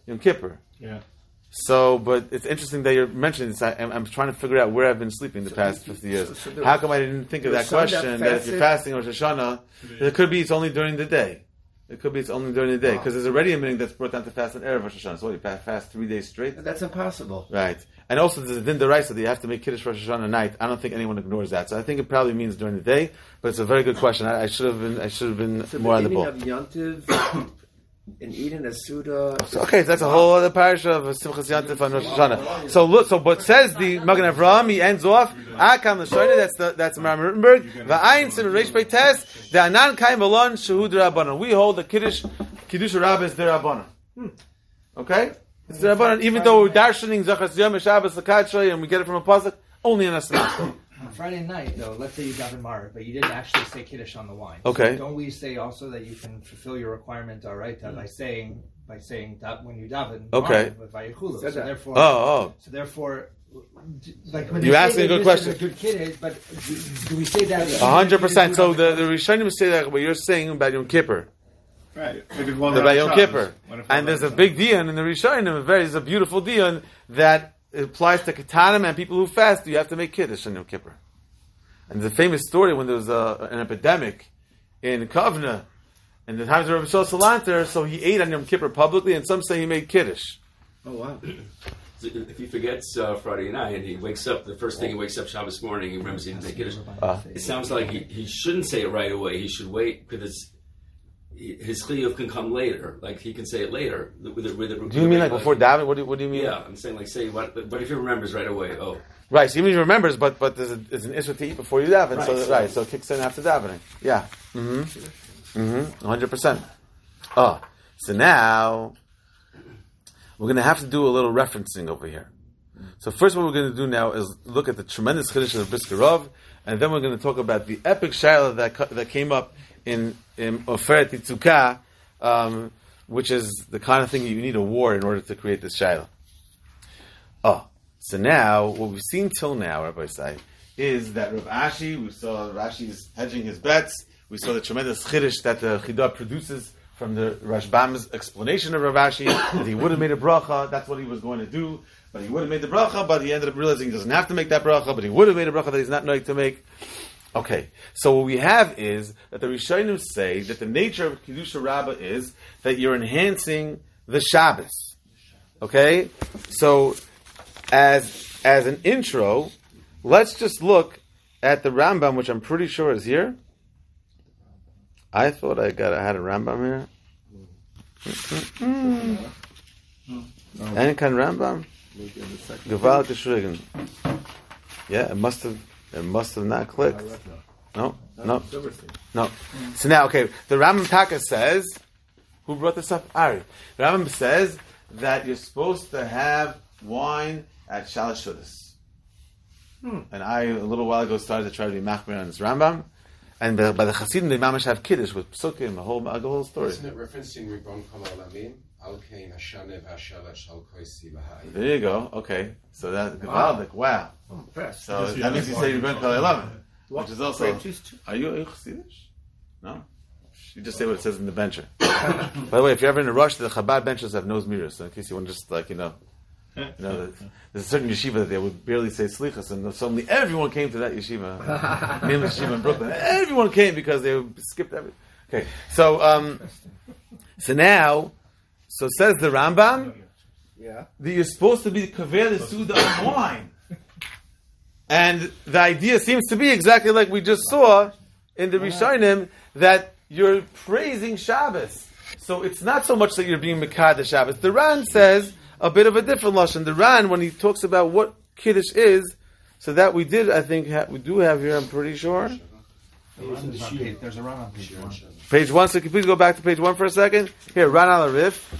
Yom Kippur. Yeah. So, but it's interesting that you're mentioning this. I'm trying to figure out where I've been sleeping the past 50 years. How come I didn't think of that question? That if you're fasting Rosh Hashanah, it could be it's only during the day. It could be it's only during the day because there's already a meaning that's brought down to fast on Erev Rosh Hashanah. So what, you fast 3 days straight? That's impossible. Right. And also there's a din d'oraisa that you have to make Kiddush Rosh Hashanah night. I don't think anyone ignores that. So I think it probably means during the day. But it's a very good question. I should have been more on the ball. The beginning of Yontiv in Eden as Suda. Okay, so that's a whole other parasha of Simchas Yontif on Rosh Hashanah. So look, so what says the Magen Avraham, he ends off Akam L'Shoyne. That's Maram Rittenberg. Va'ayin Sim Reish Peites. The Anan Kaim Alon Shehu D'Rabbanan. We hold the Kiddush Rabbah is D'Rabbanan. Okay, it's D'Rabbanan. Even though we're darshaning Zachas Yom Shabbos L'Kadshay and we get it from a pasuk, only in a snap. On Friday night, though, let's say you daven Marv, but you didn't actually say Kiddush on the wine. Okay. So don't we say also that you can fulfill your requirement, D'Oraita, by saying that when you daven Marv with Vayichulu. So therefore, like when you ask me a good question. A good Kiddush, but do we say that? 100%. So the Rishonim say that what you're saying about Yom Kippur. Right. About Yom Kippur. And there's a big diyon in the Rishonim. There's a beautiful diyon that it applies to Ketanim and people who fast. You have to make Kiddush on Yom Kippur. And the famous story when there was an epidemic in Kovna, in the times of Rabbi Shlomo Salanter, so he ate on Yom Kippur publicly, and some say he made Kiddush. Oh, wow. So if he forgets Friday night and he wakes up, the first thing he wakes up Shabbos morning, he remembers he didn't make Kiddush. It sounds like he shouldn't say it right away. He should wait because his chiyuv can come later. Like he can say it later. Do you mean like before davening? What do you mean? Yeah, I'm saying like say what if he remembers right away? Oh, right. So even if he remembers, but there's an issue to eat before you daven. Right. So it kicks in after davening. Yeah. 100%. Oh, so now we're going to have to do a little referencing over here. So first, what we're going to do now is look at the tremendous chiddush of Brisker Rav, and then we're going to talk about the epic shayla that came up in Oferet Yitzukah, which is the kind of thing you need a war in order to create this shayla. Oh, so now what we've seen till now, Rabbi Say, is that Rav Ashi, we saw Rav Ashi's hedging his bets. We saw the tremendous chiddush that the Chidah produces from the Rashbam's explanation of Rav Ashi, that he would have made a bracha. That's what he was going to do, but he would have made the bracha. But he ended up realizing he doesn't have to make that bracha, but he would have made a bracha that he's not knowing to make. Okay, so what we have is that the Rishonim say that the nature of Kiddush Rabbah is that you're enhancing the Shabbos. Okay, so as an intro, let's just look at the Rambam, which I'm pretty sure is here. I thought I had a Rambam here. Any kind of Rambam? Gewalt geschrieben. Yeah, it must have not clicked. No. So now, okay, the Rambam Taka says, who brought this up? Ari. The Rambam says that you're supposed to have wine at Shalosh Shudas. And I, a little while ago, started to try to be machmir on this Rambam. And by the Hasidim, they mamash have Kiddush with Psukim, the whole story. Isn't it referencing Ribbon Kamal Amin? There you go. Okay. So that, wow. So that means you say Ribbon Kamal Amin. Which is also, are you Chassidish? No? You just say what it says in the bencher. By the way, if you're ever in a rush, the Chabad benchers have nose mirrors, so in case you want to just, there's a certain yeshiva that they would barely say slichas, and suddenly everyone came to that yeshiva. Name yeshiva in Brooklyn. Everyone came because they skipped everything. Okay, so now, says the Rambam, that you're supposed to be kaver the suda on wine, and the idea seems to be exactly like we just saw in the Rishonim that you're praising Shabbos. So it's not so much that you're being mekadesh Shabbos. The Ran says a bit of a different lashon. The Ran, when he talks about what Kiddush is, so that we did, I think, we do have here, I'm pretty sure. There's a Ran on page 1. Page 1, so can you please go back to page 1 for a second? Here, Ran al Arif.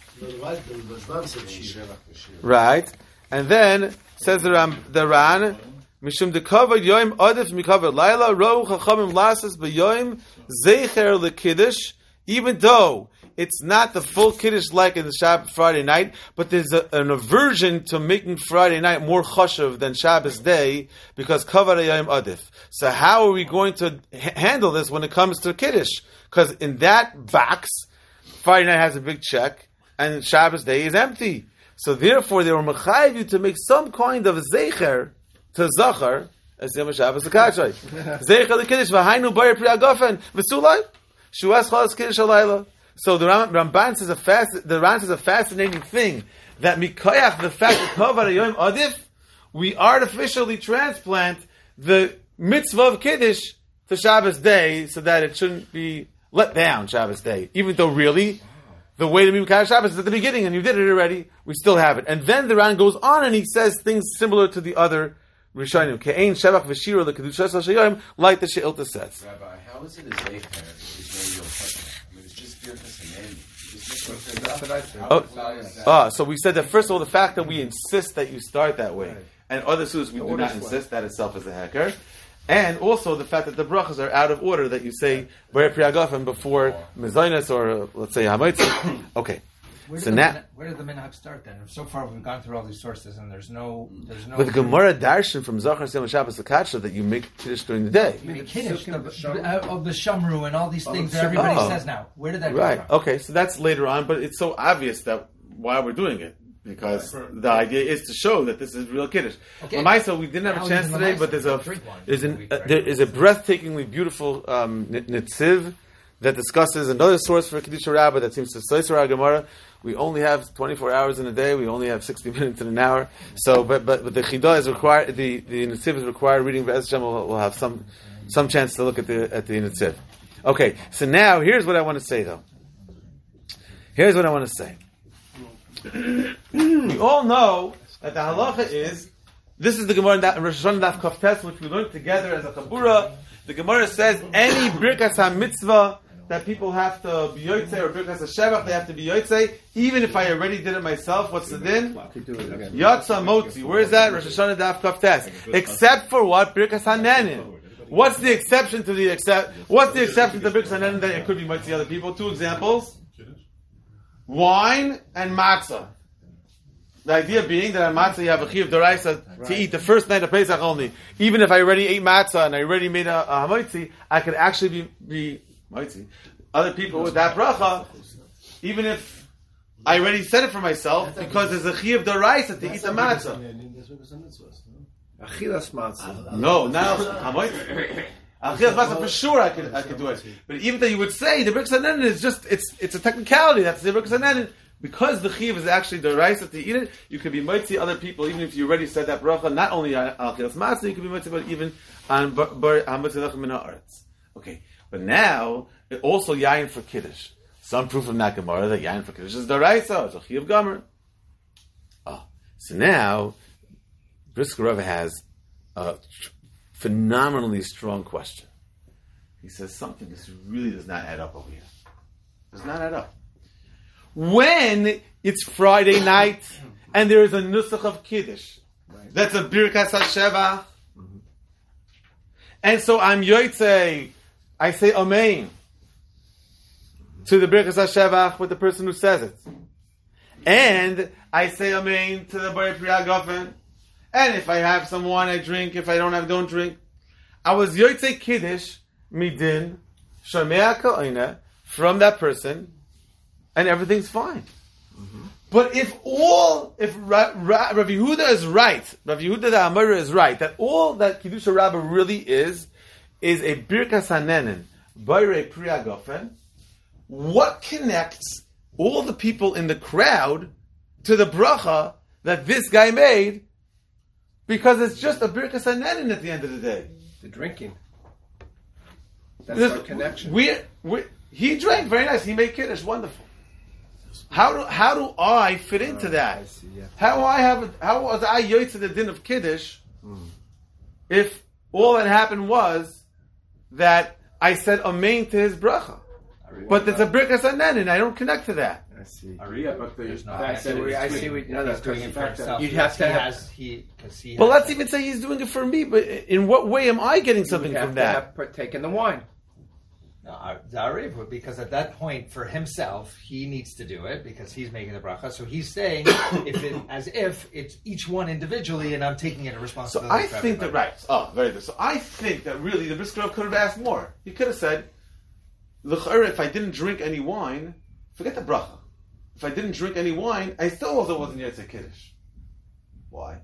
Right. And then, says the Ran, Mishum dekavod yoim adif mikavod laila rohu chachamim lasas b'yoim zecher lekiddush, even though it's not the full Kiddush like in the Shabbat Friday night, but there's an aversion to making Friday night more chashuv than Shabbos day, because kavod yoim adif. So how are we going to handle this when it comes to Kiddush? Because in that box, Friday night has a big check, and Shabbos day is empty. So therefore, they were mechayiv you to make some kind of zecher to zachar as Yom Shabbos Akachay. Zecher lekiddush v'hainu bar pri agafen v'sulay shuas chalas kiddush alayla. So the Ramban says a fascinating thing that mikoyach the fact that Kavod Hayom Adif, we artificially transplant the mitzvah of kiddush to Shabbos day so that it shouldn't be let down Shabbos day, even though really the way to be Mekayah Shabbos is at the beginning, and you did it already. We still have it, and then the Ran goes on and he says things similar to the other Rishonim. Ke'ein shevach v'shira lekedushas ha'shayim, like the She'ilta says. Rabbi, how is it a zecher? It's just so we said that first of all, the fact that we insist that you start that way, and other suits we do not insist, that itself is a heker. And also the fact that the brachas are out of order, that you say Bar Pri Agafen before Mezainis or let's say Hamaitzi. Okay. Where did the minhag start then? So far we've gone through all these sources and there's no. With Gemara Darshan from Zachar Yom Shabbos Akachay that you make kiddush during the day. The kiddush of the Shamru and all these things that everybody says now. Where did that come from? Okay, so that's later on, but it's so obvious that why we're doing it. Because the idea is to show that this is real kiddush. Okay. Lamaisa, we didn't have a chance today, but there is a breathtakingly beautiful nitziv that discusses another source for kiddush rabbah that seems to Sosar Gemara. We only have 24 hours in a day. We only have 60 minutes in an hour. So, but the chidah is required. The nitziv is required. Reading Be'ez Hashem will have some chance to look at the nitziv. Okay, so now here's what I want to say though. Here's what I want to say. We all know that the halacha is, this is the Gemara in Rosh Hashanah Daf Kaf Tes, which we learned together as a Chabura. The Gemara says any birkas ha-mitzvah that people have to be yotzei, or birkas ha-shevach, they have to be yotzei, even if I already did it myself. What's the din? Yatsa motzi. Where is that? Rosh Hashanah Daf Kaf Tes. Except for what? Birkas ha-nanin. What's the exception to What's the exception to birkas ha-nanin that it could be motzi other people? Two examples. Wine and matzah. The idea being that on matzah you have a chiyuv d'oraisa to eat the first night of Pesach only. Even if I already ate matzah and I already made a hamoitzi, I could actually be moitzi. Other people with that bracha, even if I already said it for myself, because there's a chiyuv d'oraisa to eat the matzah. Achilas matzah. No, not hamoitzi. Achilas matzah for sure I could do it. But even though you would say the birkas hanenin is just it's a technicality. That's the birkas hanenin. Because the chiv is actually the rice to eat it, you could be mitzi other people, even if you already said that bracha, not only on achilas matzah, you could be mitzi, but even on hamitzvah min haaretz. Okay, but now it also yayin for kiddush. Some proof of that Gemara that yayin for kiddush is the rice, it's a chiv gomer. So now Brisker Rav has a phenomenally strong question. He says something that really does not add up over here. Does not add up. When it's Friday night and there is a nusach of kiddush, that's a birkas hashevach, and so I'm yotzei, I say amen to the birkas hashevach with the person who says it, and I say amen to the bar pri agafen, and if I have some wine I drink, if I don't have, don't drink. I was yotzei kiddush midin shomea ka'ina from that person. And everything's fine. Mm-hmm. But if Rav Yehuda is right, Rav Yehuda the Amora is right, that all that Kiddush Rabbah really is a birkas hanenin, bayre pri agafen, what connects all the people in the crowd to the bracha that this guy made? Because it's just a birkas hanenin at the end of the day. The drinking. That's our connection. He drank very nice. He made kiddush wonderful. How do I fit into that? I see, yeah. How was I yotzei the din of kiddush if all that happened was that I said amen to his bracha, but there's a birkas hanenin. I don't connect to that. I see. I see what he's doing it for himself. You'd have to have But let's even say he's doing it for me. But in what way am I getting something from that? Have partaken the wine. No, because at that point, for himself, he needs to do it because he's making the bracha. So he's saying, if it's each one individually, and I'm taking it a responsibility. So I think that right. Oh, very good. So I think that really the Brisker Rav could have asked more. He could have said, "L'chara, if I didn't drink any wine, forget the bracha. if I didn't drink any wine, I still also wasn't Yotze Kiddush. Why?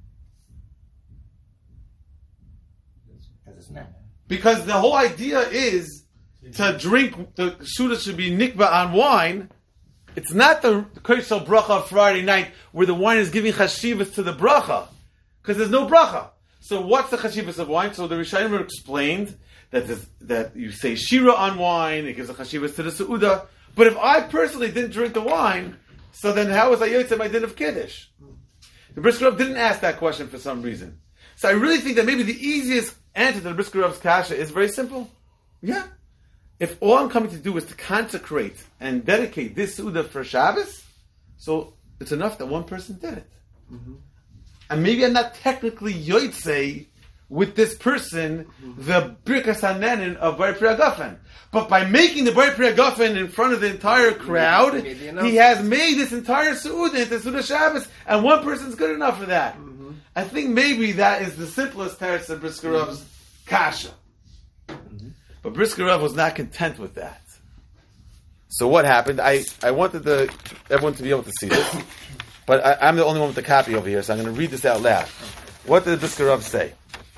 Because the whole idea is to drink, the Suda should be nikba on wine. It's not the Kodesh bracha of Friday night where the wine is giving chashivas to the bracha. Because there's no bracha. So what's the chashivas of wine? So the Rishonim explained that you say shira on wine, it gives a chashivas to the Su'uda. But if I personally didn't drink the wine, so then how was I Yotze my din of Kiddush? The Brisker Rav didn't ask that question for some reason. So I really think that maybe the easiest answer to the Brisker Rav's kasha is very simple. Yeah. If all I'm coming to do is to consecrate and dedicate this Suda for Shabbos, so it's enough that one person did it. Mm-hmm. And maybe I'm not technically Yotze with this person the Birkas HaNenin of Bar Pri Hagafen. But by making the Bar Pri Hagafen in front of the entire crowd, he has made this entire Suda into Suda Shabbos, and one person's good enough for that. Mm-hmm. I think maybe that is the simplest teretz of Brisker Rav's kasha. Mm-hmm. But Brisker Rav was not content with that. So what happened? I wanted everyone to be able to see this, but I'm the only one with the copy over here, so I'm going to read this out loud. What did Brisker Rav say?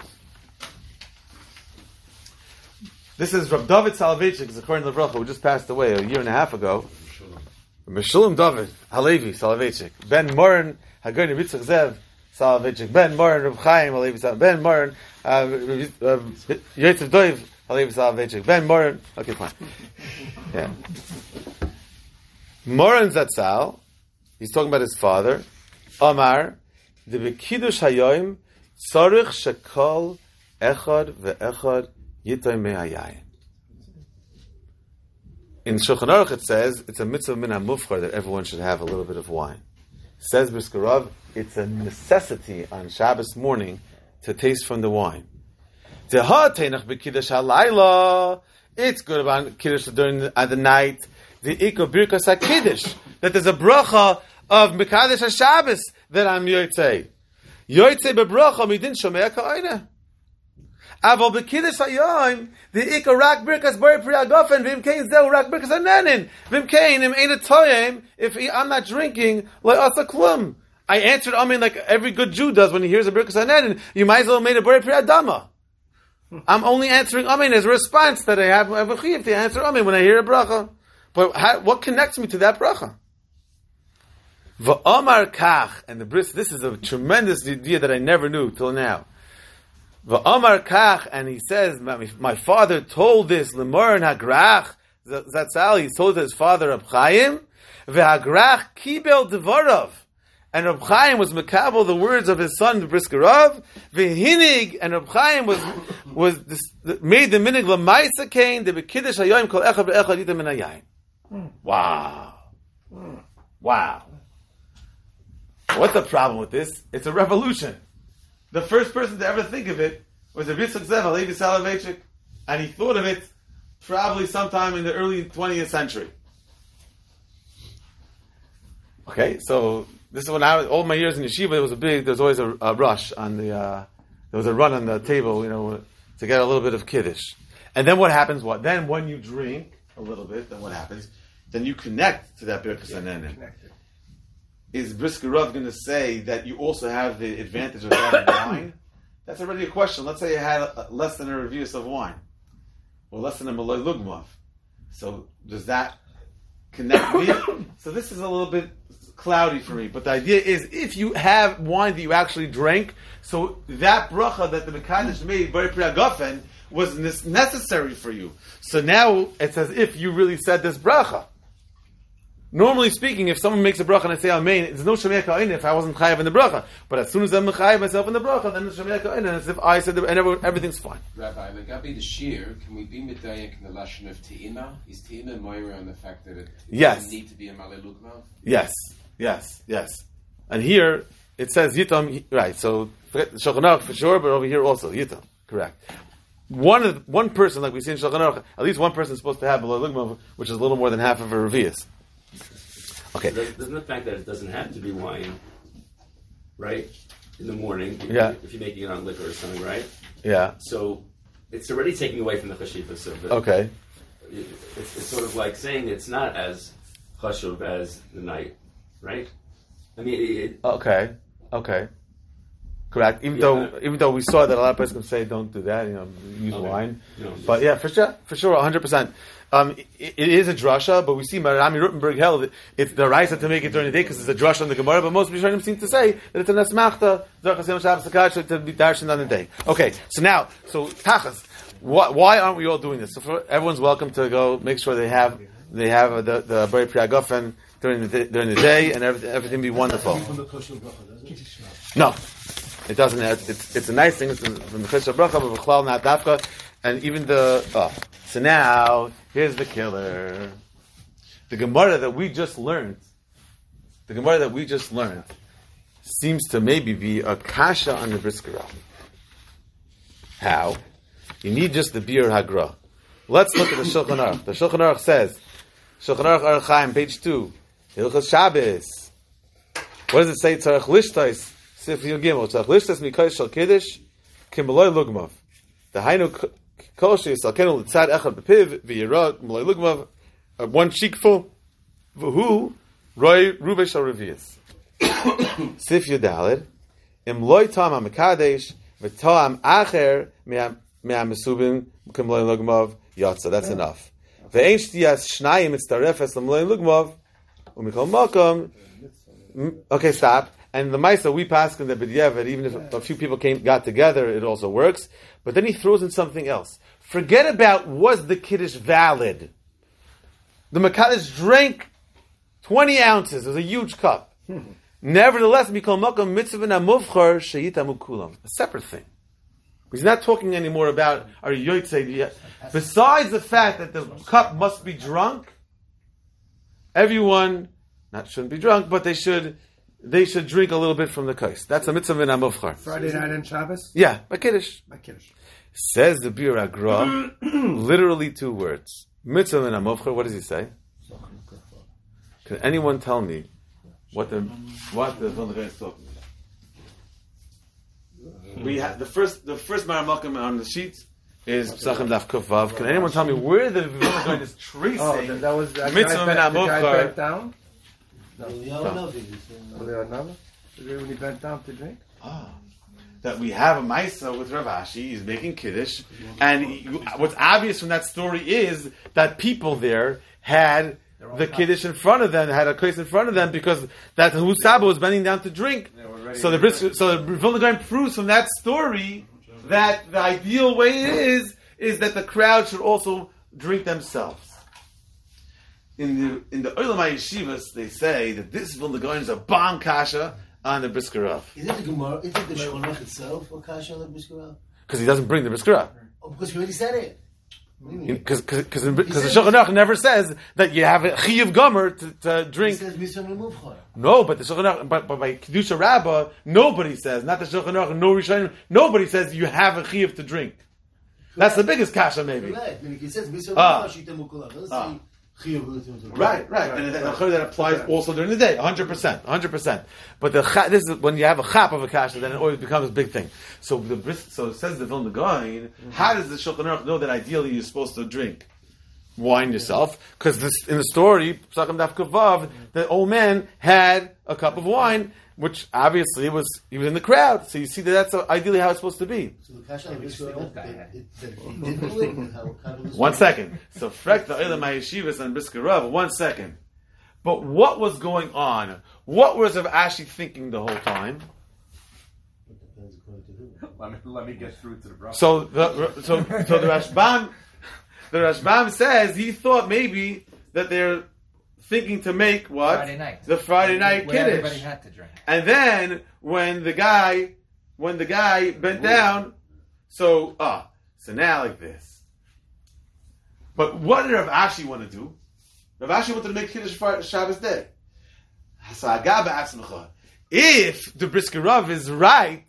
This is Rav David Soloveitchik, according to the Bracha, who just passed away a year and a half ago. Meshulam David Halevi Soloveitchik, Ben Moran Hagoyni Ritzach Zev Soloveitchik, Ben Moran Reb Chaim Halevi Soloveitchik, Ben Moran Yosef Doiv Halevi Soloveitchik, Ben Moran. Okay, fine. Yeah. Moran Zatzal, he's talking about his father. Omar, the Bekidush Hayoim Tzarich Shekol Echad VeEchad Yitay Me'ayayin. In Shulchan Aruch it says it's a mitzvah min hamufchar that everyone should have a little bit of wine. Says Brisker Rav, it's a necessity on Shabbos morning to taste from the wine. It's good about Kiddush during the night. The Iko Birkas HaKiddush, that there's a bracha of Mekadesh HaShabbos that I'm Yotze. Yotze bebracha midin shomei ka'ayna. Aval b'kiddush hayom the Iko rak Birkas Bar Pri Hagafen v'im kein zeu rak Birkas HaNenin v'im kein im ein toyim if I'm not drinking like asa klum. I answered Amen like every good Jew does when he hears a Birkas HaNenin. You might as well have made a Bar Pri Adama. I'm only answering Amen as a response that I have a chiv to answer Amen when I hear a bracha. But what connects me to that bracha? V'amar kach, and the bris. This is a tremendous idea that I never knew till now. V'amar kach, and he says, my father told this Lemor Hagrach Zatzal. He told his father Reb Chaim, v'Hagrach kibel devorav. And Reb Chaim was mekabel the words of his son, the Brisker Rav. V'hinig, and Reb Chaim made the minig l'maisa kain the bekiddush hayoim kol echad ve'echad yitam min hayayin. Wow. Wow. What's the problem with this? It's a revolution. The first person to ever think of it was Rabbi Yitzchak Zev Halevi Soloveitchik, and he thought of it probably sometime in the early 20th century. Okay, so this is when all my years in yeshiva, there was always a rush on there was a run on the table, to get a little bit of kiddush. And then what happens? Then when you drink a little bit, then what happens? Then you connect to that Birkas HaNenin. Is Brisker Rav going to say that you also have the advantage of having wine? That's already a question. Let's say you had less than a revius of wine, or less than a Malay Lugmav. So does that connect me? So this is a little bit cloudy for me. But the idea is, if you have wine that you actually drank, so that bracha that the Mekadesh made, Bar Pri Hagafen, was necessary for you. So now it's as if you really said this bracha. Normally speaking, if someone makes a bracha and I say Amen, there's no Shemei Ka'in if I wasn't chayav in the bracha. But as soon as I'm chayav myself in the bracha, then it's Shemei Ka'in, and as if I said, and everything's fine. Rabbi, Magabi the Shir, can we be medayek in the lashon of Te'ima? Is Te'ima moira on the fact that it doesn't need to be a Malei Lugmav? Yes. And here it says Yitam, right? So forget the Shulchan Aruch for sure, but over here also Yitam, correct. One person, like we see in Shulchan Aruch, at least one person is supposed to have Malei Lugmav, which is a little more than half of a revius. Okay. Doesn't the fact that it doesn't have to be wine, right, in the morning, if you're making it on liquor or something, right? Yeah. So it's already taking away from the chashivas of it. Okay. It's sort of like saying it's not as chashuv as the night, right? I mean, okay, correct. Even though we saw that a lot of places can say don't do that, use wine. No, but yeah, for sure, 100%. It is a drasha, but we see Rami Rutenberg held it's the raisa to make it during the day because it's a drasha on the Gemara. But most Rishonim seem to say that it's an asmachta to be darshan on the day. Okay, so tachas. Why aren't we all doing this? So everyone's welcome to go make sure they have the Bari Priyagofen during the day and everything be wonderful. No, it doesn't. It's a nice thing. It's from the Chesed Bracha, but B'chlal not Dafka, and even So now here's the killer. The Gemara that we just learned seems to maybe be a kasha on the Brisker Rav. How? You need just the Biur Hagra. Let's look at the Shulchan Aruch. The Shulchan Aruch says, Shulchan Aruch Aruch Chaim, page 2, Hilchos Shabbos. What does it say? Tzarech lishtais, Sif Yud Gimel. Tzarech lishtais mikoy shel kiddush, kim beloy lugmav. The hainu kol sheyisalkenu l'tzad echad bepiv, v'yirah, beloy lugmav, one cheekful, v'hu, roi rubei shel revius. Sif Yud Daled, im loy tam ha-mekadesh, v'tam acher me'am-mesubim, kim beloy lugmav, yotza. That's enough. Ve'ein shtiyas shnayim mitztarefes l'mloy lugmav, u'mikol makom. Okay, stop. And the Maisa, we pass in the B'diavad, even if a few people got together, it also works. But then he throws in something else. Forget about was the Kiddush valid. The Mekadosh drank 20 ounces. It was a huge cup. Nevertheless, Mikol Makom Mitzvah Namuvchar Sheyitamu Kulam. A separate thing. He's not talking anymore about our Yotzei. Besides the fact that the cup must be drunk, everyone shouldn't be drunk, but they should drink a little bit from the kais. That's a mitzvah min hamufchar. Friday night and Shabbos? Yeah, by Kiddush. Says the Biur Hagra, literally 2 words. Mitzvah min hamufchar, what does he say? Can anyone tell me what the Vilna is talking about? We have the first Maramakim on the sheet is Psachim Daf Kuf Vav. Can anyone tell me where the Vilna is tracing that was the mitzvah min hamufchar? Down? When he bent down to drink? That we have a Maisa with Rav Ashi, he's making Kiddush, and what's obvious from that story is that people there had the Kiddush in front of them, had a kais in front of them, because that Husaba was bending down to drink. So the Vilna Gaon proves from that story that the ideal way is that the crowd should also drink themselves. In the Olam HaYeshivas, they say that this Vilna Gaon is a bomb kasha on the Brisker Rav. Is it the Gemara? Is it the Shulchan itself or kasha on the Brisker Rav? Because he doesn't bring the Brisker Rav. Oh, because he already said it. Because the Shulchan Aruch never says that you have a chiyuv gomer to drink. He says mitzvah memuvchar. No, but the Shulchan Aruch, but by Kedusha Rabbah, nobody says, not the Shulchan Aruch, no Rishonim, nobody says you have a chiyuv to drink. That's the biggest kasha, maybe. Correct. He says mitzvah memuvchar. Right, and that applies also during the day, 100%. But this is when you have a chap of a kasha, then it always becomes a big thing. So it says the Vilna Gaon. How does the Shulchan Aruch know that ideally you're supposed to drink wine yourself? Because in the story, Psachim Daf Kuf Vav, the old man had a cup of wine, which obviously he was in the crowd. So you see that's ideally how it's supposed to be. So the kasha One second. So frek the Olam HaYeshivas and Brisker Rav. 1 second. But what was going on? What was Rav Ashi thinking the whole time? Let me get through to the brother. So the Rashbam says he thought maybe that they're thinking to make what? Friday night. The Friday night where Kiddush. Everybody had to drink. And then when the guy bent down, so now like this. But what did Rav Ashi want to do? Rav Ashi wanted to make Kiddush for Shabbos day. So Agaba Asmacha. If the Brisker Rav is right,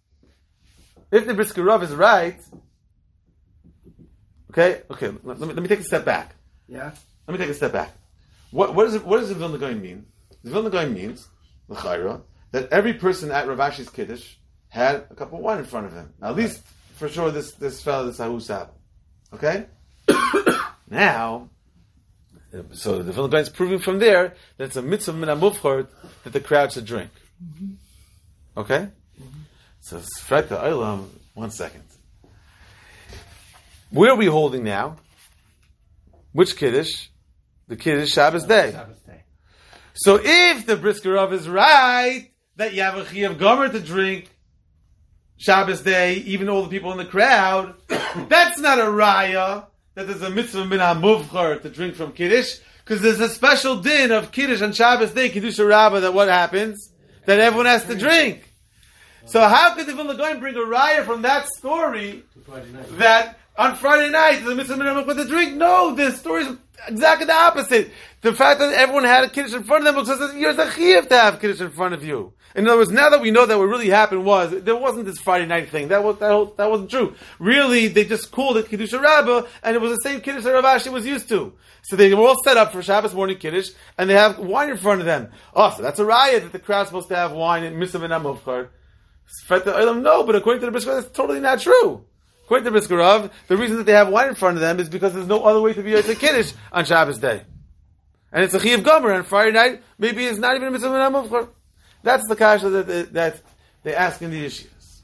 okay, let me take a step back. Yeah. Let me take a step back. What does the Vilna Gaon mean? The Vilna Gaon means, l'chayra, that every person at Rav Ashi's Kiddush had a cup of wine in front of him. At least, for sure, this fellow, this Ahusab. Okay? Now, So the Vilna Gaon is proving from there that it's a mitzvah min hamuvchar that the crowd should drink. Okay? So Sfreta Olam, 1 second. Where are we holding now? Which Kiddush? The Kiddush Shabbos Day. So if the Brisker Rav is right, that you have a Chiyuv Gomer to drink Shabbos Day, even all the people in the crowd, that's not a raya that there's a mitzvah min hamuvchar to drink from Kiddush, because there's a special din of Kiddush on Shabbos Day, Kiddush Rabbah, that what happens? That everyone has to drink. So how could the Vilna Gaon bring a raya from that story that on Friday night the mitzvah min hamuvchar to drink? No, the story is exactly the opposite. The fact that everyone had a Kiddush in front of them says that you're the chiyuv to have Kiddush in front of you. In other words, now that we know that what really happened was, there wasn't this Friday night thing. That wasn't true. Really, they just called it Kiddush Rabbah, and it was the same Kiddush that Rav Ashi was used to. So they were all set up for Shabbos morning Kiddush, and they have wine in front of them. Oh, so that's a riot that the crowd's supposed to have wine in Mitzvah and Amuvchar. No, but according to the Brisker Rav, that's totally not true. According to the Brisker Rav, the reason that they have wine in front of them is because there's no other way to be a Kiddush on Shabbos Day. And it's a Chiyuv Gomer on Friday night, maybe it's not even a Mitzvah and Amuvchar. That's the kasha that they ask in the yeshivas.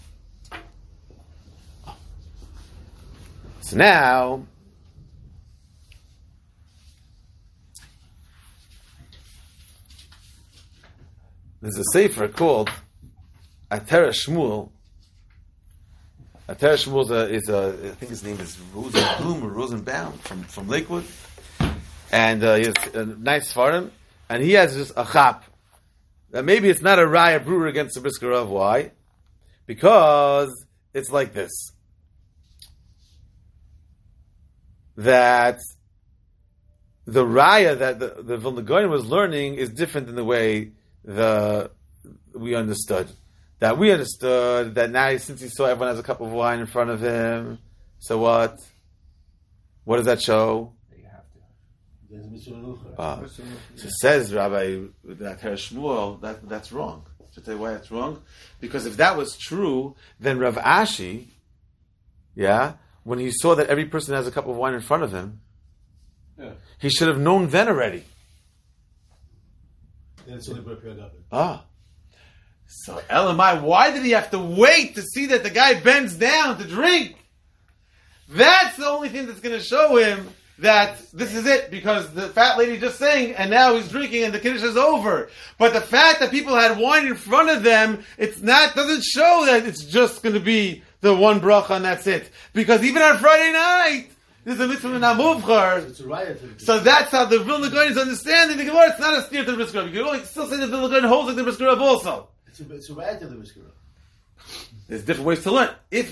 So now, there's a sefer called Atera Shmuel. Atera Shmuel is I think his name is Rosenblum or Rosenbaum from Lakewood, and he has a nice svarim, and he has just a chap. That maybe it's not a raya brewer against the Brisker Rav. Why? Because it's like this. That the raya that the Vilna Gaon was learning is different than the way we understood. That we understood that now, since he saw everyone has a cup of wine in front of him, so what? What does that show? So says Rabbi that Shmuel, that's wrong. To tell you why that's wrong, because if that was true, then Rav Ashi, when he saw that every person has a cup of wine in front of him, he should have known then already. So Elamai, why did he have to wait to see that the guy bends down to drink? That's the only thing that's going to show him that this is it, because the fat lady just sang, and now he's drinking, and the Kiddush is over. But the fact that people had wine in front of them, doesn't show that it's just going to be the one bracha and that's it. Because even on Friday night, there's a mitzvah in Amuvchar. So that's how the Vilna Gaon is understanding the Gemara. It's not a steer to the Brisker Rav. You can still say the Vilna Gaon holds like the Brisker Rav also. It's a riot to the Brisker Rav. There's different ways to learn. If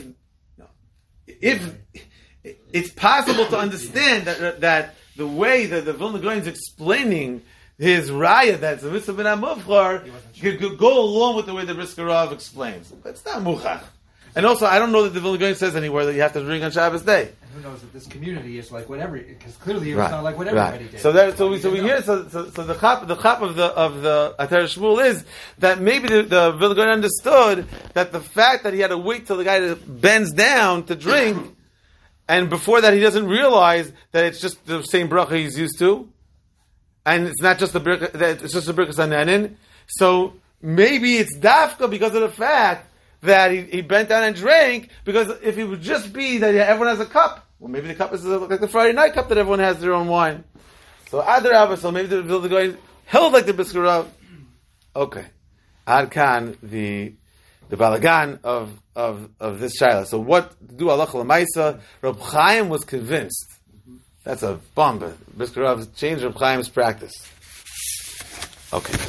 it's possible to understand that the way that the Vilna Gaon is explaining his raya, that's a mitzvah ben hamuvchar, could go along with the way the Brisker Rav explains. But it's not muchach. And also, I don't know that the Vilna Gaon says anywhere that you have to drink on Shabbos Day. And who knows that this community is like whatever, because clearly it was not like what everybody did. So we hear the chap of the Atera Shmuel is that maybe the Vilna Gaon understood that the fact that he had to wait till the guy bends down to drink. And before that, he doesn't realize that it's just the same bracha he's used to, and it's not just it's just the Birkas Hanenin. So maybe it's dafka because of the fact that he bent down and drank. Because if it would just be that everyone has a cup, well, maybe the cup is like the Friday night cup that everyone has their own wine. So Adarabba, so maybe the guy held like the Brisker Rav. Okay, Ad Kan the balagan of this shaila. So what do halacha l'maisa? Reb Chaim was convinced. That's a bomb. Brisker Rav changed Reb Chaim's practice. Okay.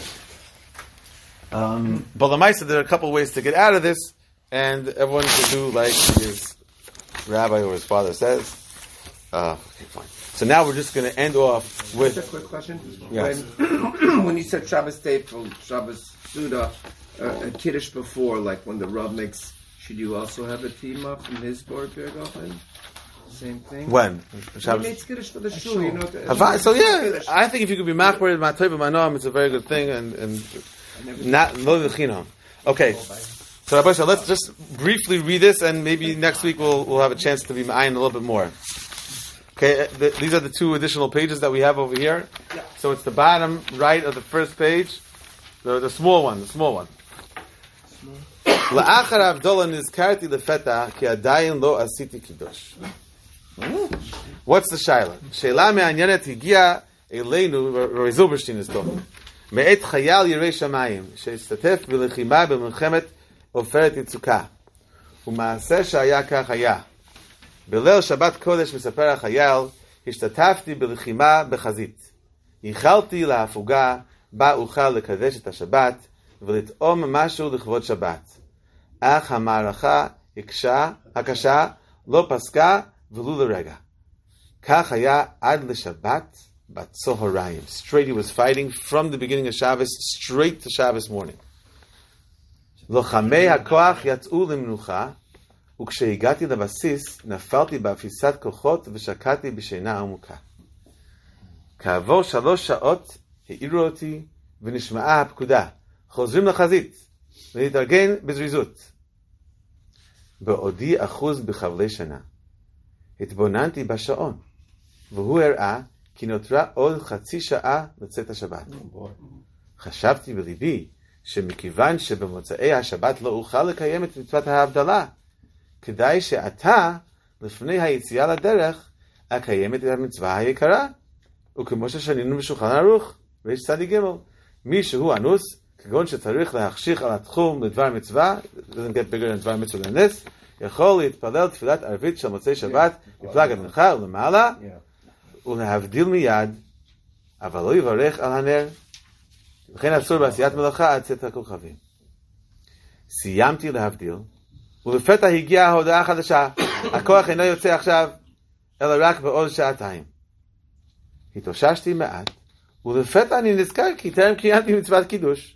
But l'maisa, there are a couple ways to get out of this, and everyone should do like his rabbi or his father says. Okay, fine. So now we're just going to end off with just a quick question. Yes. When you said Shabbos Tefel, Shabbos Suda, a Kiddush before, like when the Rav makes, should you also have a team up from his board Pirgofen? Same thing? When? He makes Kiddush for the shul, you know. So yeah, I think if you could be machmer in Matayv and Manoam, it's a very good thing, and not lo v'chinam. Okay. So Rabbi, let's just briefly read this, and maybe next week we'll have a chance to be ma'ayin a little bit more. Okay, these are the two additional pages that we have over here. Yeah. So it's the bottom right of the first page, the small one. La'achar Havdalah nizkarti lefeta ki adayin lo asiti kiddush. What's the shaila? Sheila me'anyanet higia eleinu, Roy Zilberstein is talking. Me'et chayal yirei shamayim, she'istatef v'lechima b'milchemet oferet yitzukah. U'ma'aseh shaya kach haya. בליל שבת קודש מספר החייל, השתתפתי בלחימה בחזית. ייחלתי להפוגה, בה אוכל לקדש את השבת, ולטעום משהו לכבוד שבת. אך המערכה הקשה לא פסקה ולו לרגע. כך היה עד לשבת בצהריים. Straight he was fighting from the beginning of Shabbos, straight to Shabbos morning. לוחמי הכוח יצאו למנוחה, וכשהגעתי לבסיס, נפלתי באפיסת כוחות ושקעתי בשינה עמוקה. כעבור 3 שעות העירו אותי ונשמעה הפקודה, חוזרים לחזית, ולהתארגן בזריזות. בעודי אחוז בחבלי שינה, התבוננתי בשעון, והוא הראה כי נותרה עוד 0.5 שעה לצאת השבת. חשבתי בליבי שמכיוון שבמוצאי השבת לא אוכל לקיים את מצוות ההבדלה, כדאי שעתה, לפני היציאה לדרך, אקיים את המצווה היקרה. וכמו ששנינו בשולחן ערוך, ריש צדיק ג', מי שהוא אנוס, כגון שצריך להחשיך על התחום לדבר מצווה, doesn't get bigger than דבר מצווה לנס, יכול להתפלל תפילת ערבית של מוצאי שבת, בפלג המנחה ולמעלה, ולהבדיל מיד, אבל לא יברך על הנר, וכן אסור בעשיית מלאכה עד צאת הכוכבים. סיימתי להבדיל, ולפתע הגיעה ההודעה החדשה, הכוח אינו יוצא עכשיו, אלא רק בעוד 2 שעות. התאוששתי מעט, ולפתע אני נזכר כי טרם קיימתי מצוות קידוש.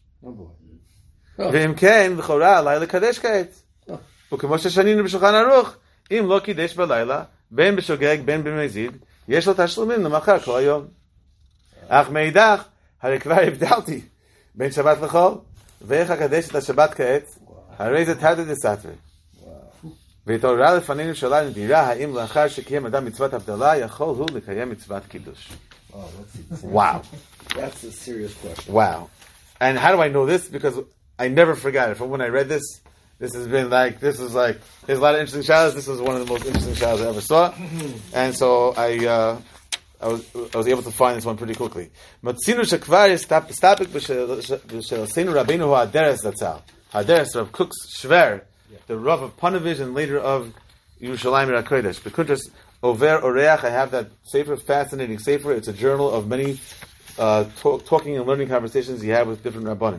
ואם כן, לכאורה עליי לקדש כעת. וכמו ששנינו בשולחן ערוך, אם לא קידש בלילה, בין בשוגג בין במזיד, יש לו תשלומים למחר כל היום. אך מאידך, הרי כבר הבדלתי בין שבת לחול, ואיך אקדש את השבת כעת, הרי זה תרתי דסתרי. והתעוררה לפנינו שאלה נדירה, האם לאחר שקיים אדם מצוות הבדלה, יכול הוא לקיים מצוות קידוש. Wow. That's a serious question. Wow. And how do I know this? Because I never forgot it. From when I read this, there's a lot of interesting shadows. This was one of the most interesting shadows I ever saw. And so I was able to find this one pretty quickly. Matzinu shekvar yistapik b'shelseinu Rabbeinu ha'aderes zatzal. Ha'aderes, Rav Kook's Shver, the Rav of Panovich and later of Yerushalayim Yer HaKodesh. B'kuntras Over Oreach, I have that sefer, fascinating sefer. It's a journal of many talking and learning conversations he had with different Rabbanim.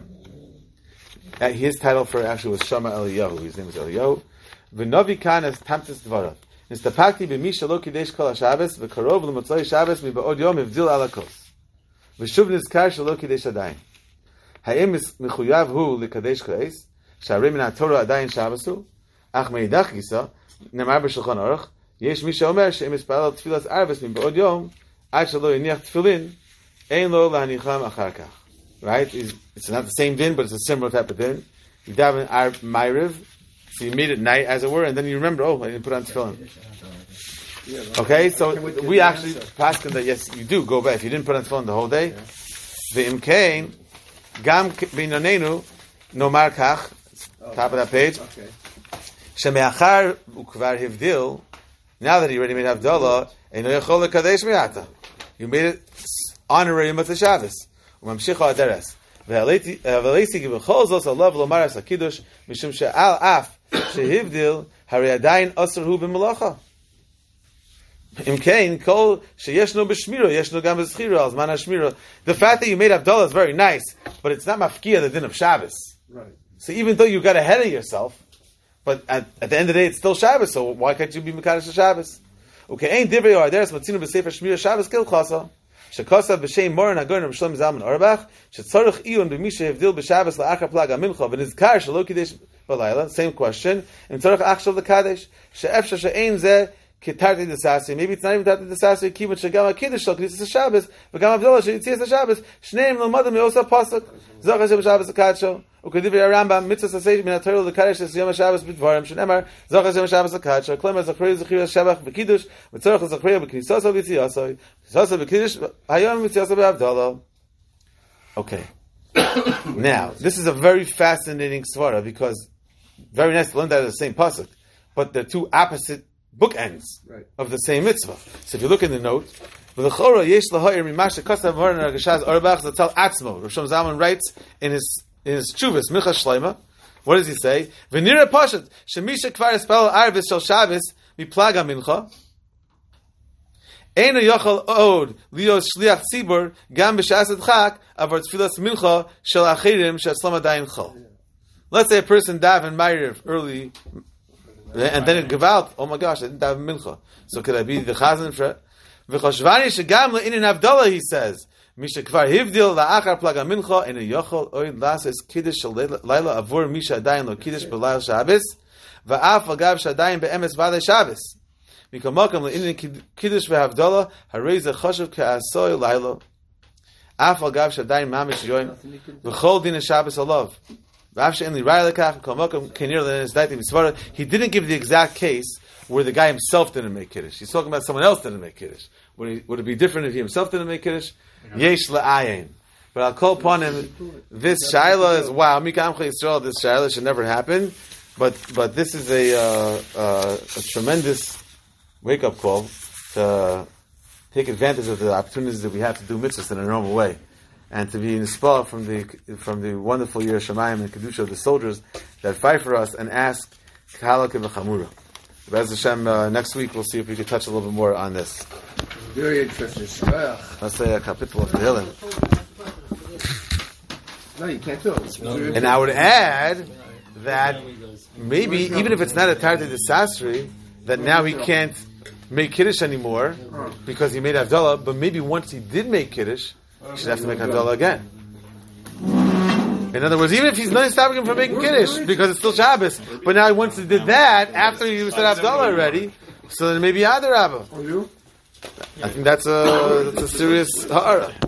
His title for it actually was Shama Eliyahu. His name was Eliyahu. V'novi kan es tamtis dvarav. Nistapakti b'mi shelo kidesh kol ha-Shabbos v'karov l'motzoi Shabbos mi'ba'od yom hivdil ala kos. V'shuv nizkar shelo kidesh adayin. Ha'im mechuyav hu l'kadesh k'eis sha'arei min ha-Torah adayin Shabbosu ach meidach gisa nemar b'shulchan aruch יש מי שאומר שאם יספלל תפילת ערבס מבעוד יום, עד שלא יניח תפילין, אין לו להניחם אחר כך. Right? It's not the same din, but it's a similar type of din. You daven Ma'ariv, so you meet at night, as it were, and then you remember, I didn't put on tefillin. Okay, so we actually paskin that yes, you do go back. If you didn't put on tefillin the whole day, ve'im kein, gam b'inonenu nomar kach, top of that page, sheme'achar ukvar hivdil. Now that he already made Havdalah, you made it honorary Motzei Shabbos. וממשיך האדרס. והלייסי בכל זאת עליו לומר את הקידוש, משום שעל אף שהבדיל, הרי עדיין אסור הוא במלאכה. אם כן, כל שישנו בשמירו, ישנו גם בזכירו, על זמן השמירו. The fact that you made Havdalah is very nice, but it's not mafkia the din of Shabbos. Right. So even though you got ahead of yourself, but at the end of the day, it's still Shabbos, so why can't you be Mekadosh Shabbos? Okay, ain't divrei or aderes matzinu b'sefer shmira Shabbos kil chasa. Shekasa b'shem moran hagoyin Rav Shlomo Zalman Auerbach shetzorich iyun b'misha hivdil b'Shabbos la'achar plag ha'mincha v'nizkar shelo kidesh b'layla. Same question. And tzorich achshel l'kadesh she'efsha she'ein zeh ketarti d'sasri. Maybe it's not even tarti d'sasri. Kivut shegam ha'kiddush shel k'nisas Shabbos v'gam Havdalah she'yitzias Shabbos shneim l'madim me'osa pasuk zach Hashem Shabbos ha'kadsho Ukediv Rambam mitzvah sasei min haTorah lekadesh es Yom HaShabbos b'dvarim shenemar zachas Yom HaShabbos lekadesh klema zachriya zachriya shabach v'kiddush v'tzorach zachriya b'knisasa v'tziyasa v'tziyasa v'kiddush hayom v'tziyasa v'avdala. Okay. Now, this is a very fascinating svara because very nice to learn that at the same pasuk, but they're two opposite bookends of the same mitzvah. So if you look in the note, V'lechora yesh lahayir mimasha kasav haran argashaz arbach zatal atzmo. Rav Shlomo Zalman writes in his Chuvas Mincha Shleima. What does he say? V'nira pashat shemisha kvar espel arvis shel Shabbos miplaga mincha. Eino yochel od lios shliach tzibur gam b'shas adchak avar tfilas mincha shel achirim she'atzlam adayin chol. Let's say a person daven Ma'ariv early, and then it give out. Oh my gosh, I didn't daven mincha. So could I be the chazan for? V'choshvani shegam le'inin avdala, he says. Misha kvar hivdil la'achar plaga mincha ena yochel oid lases kiddush shel laila avur misha adayin lo kiddush b'layl Shabbos va'af agav shadayin be'emes v'adei Shabbos. Mikamakam le'inin kiddush v'havdala harei zechoshev ke'asoy laila af agav shadayin mamish yoin v'chol din Shabbos alav. He didn't give the exact case where the guy himself didn't make Kiddush. He's talking about someone else didn't make Kiddush. Would it be different if he himself didn't make Kiddush? Yesh la'ayin. But I'll call upon him. This Shaila is, wow, Mika Amcha Yisrael, this Shaila should never happen. But this is a tremendous wake-up call to take advantage of the opportunities that we have to do mitzvahs in a normal way. And to be inspired from the wonderful Yireh Shamayim and Kedusha of the soldiers that fight for us and ask Kahalak and V'chamura. Be'ez Hashem, next week we'll see if we can touch a little bit more on this. Very interesting. Let's say a kapitel of Tehillim. No, you can't do it. And I would add that maybe, even if it's not a Tartei Desasri, that now he can't make Kiddush anymore because he made Havdalah, but maybe once he did make Kiddush, he should have to make Havdalah again. In other words, even if he's not stopping him from making Kiddush, because it's still Shabbos, but now once he did that, after he said Havdalah already, so then maybe Adar Rabba. I think that's a serious ha'ara.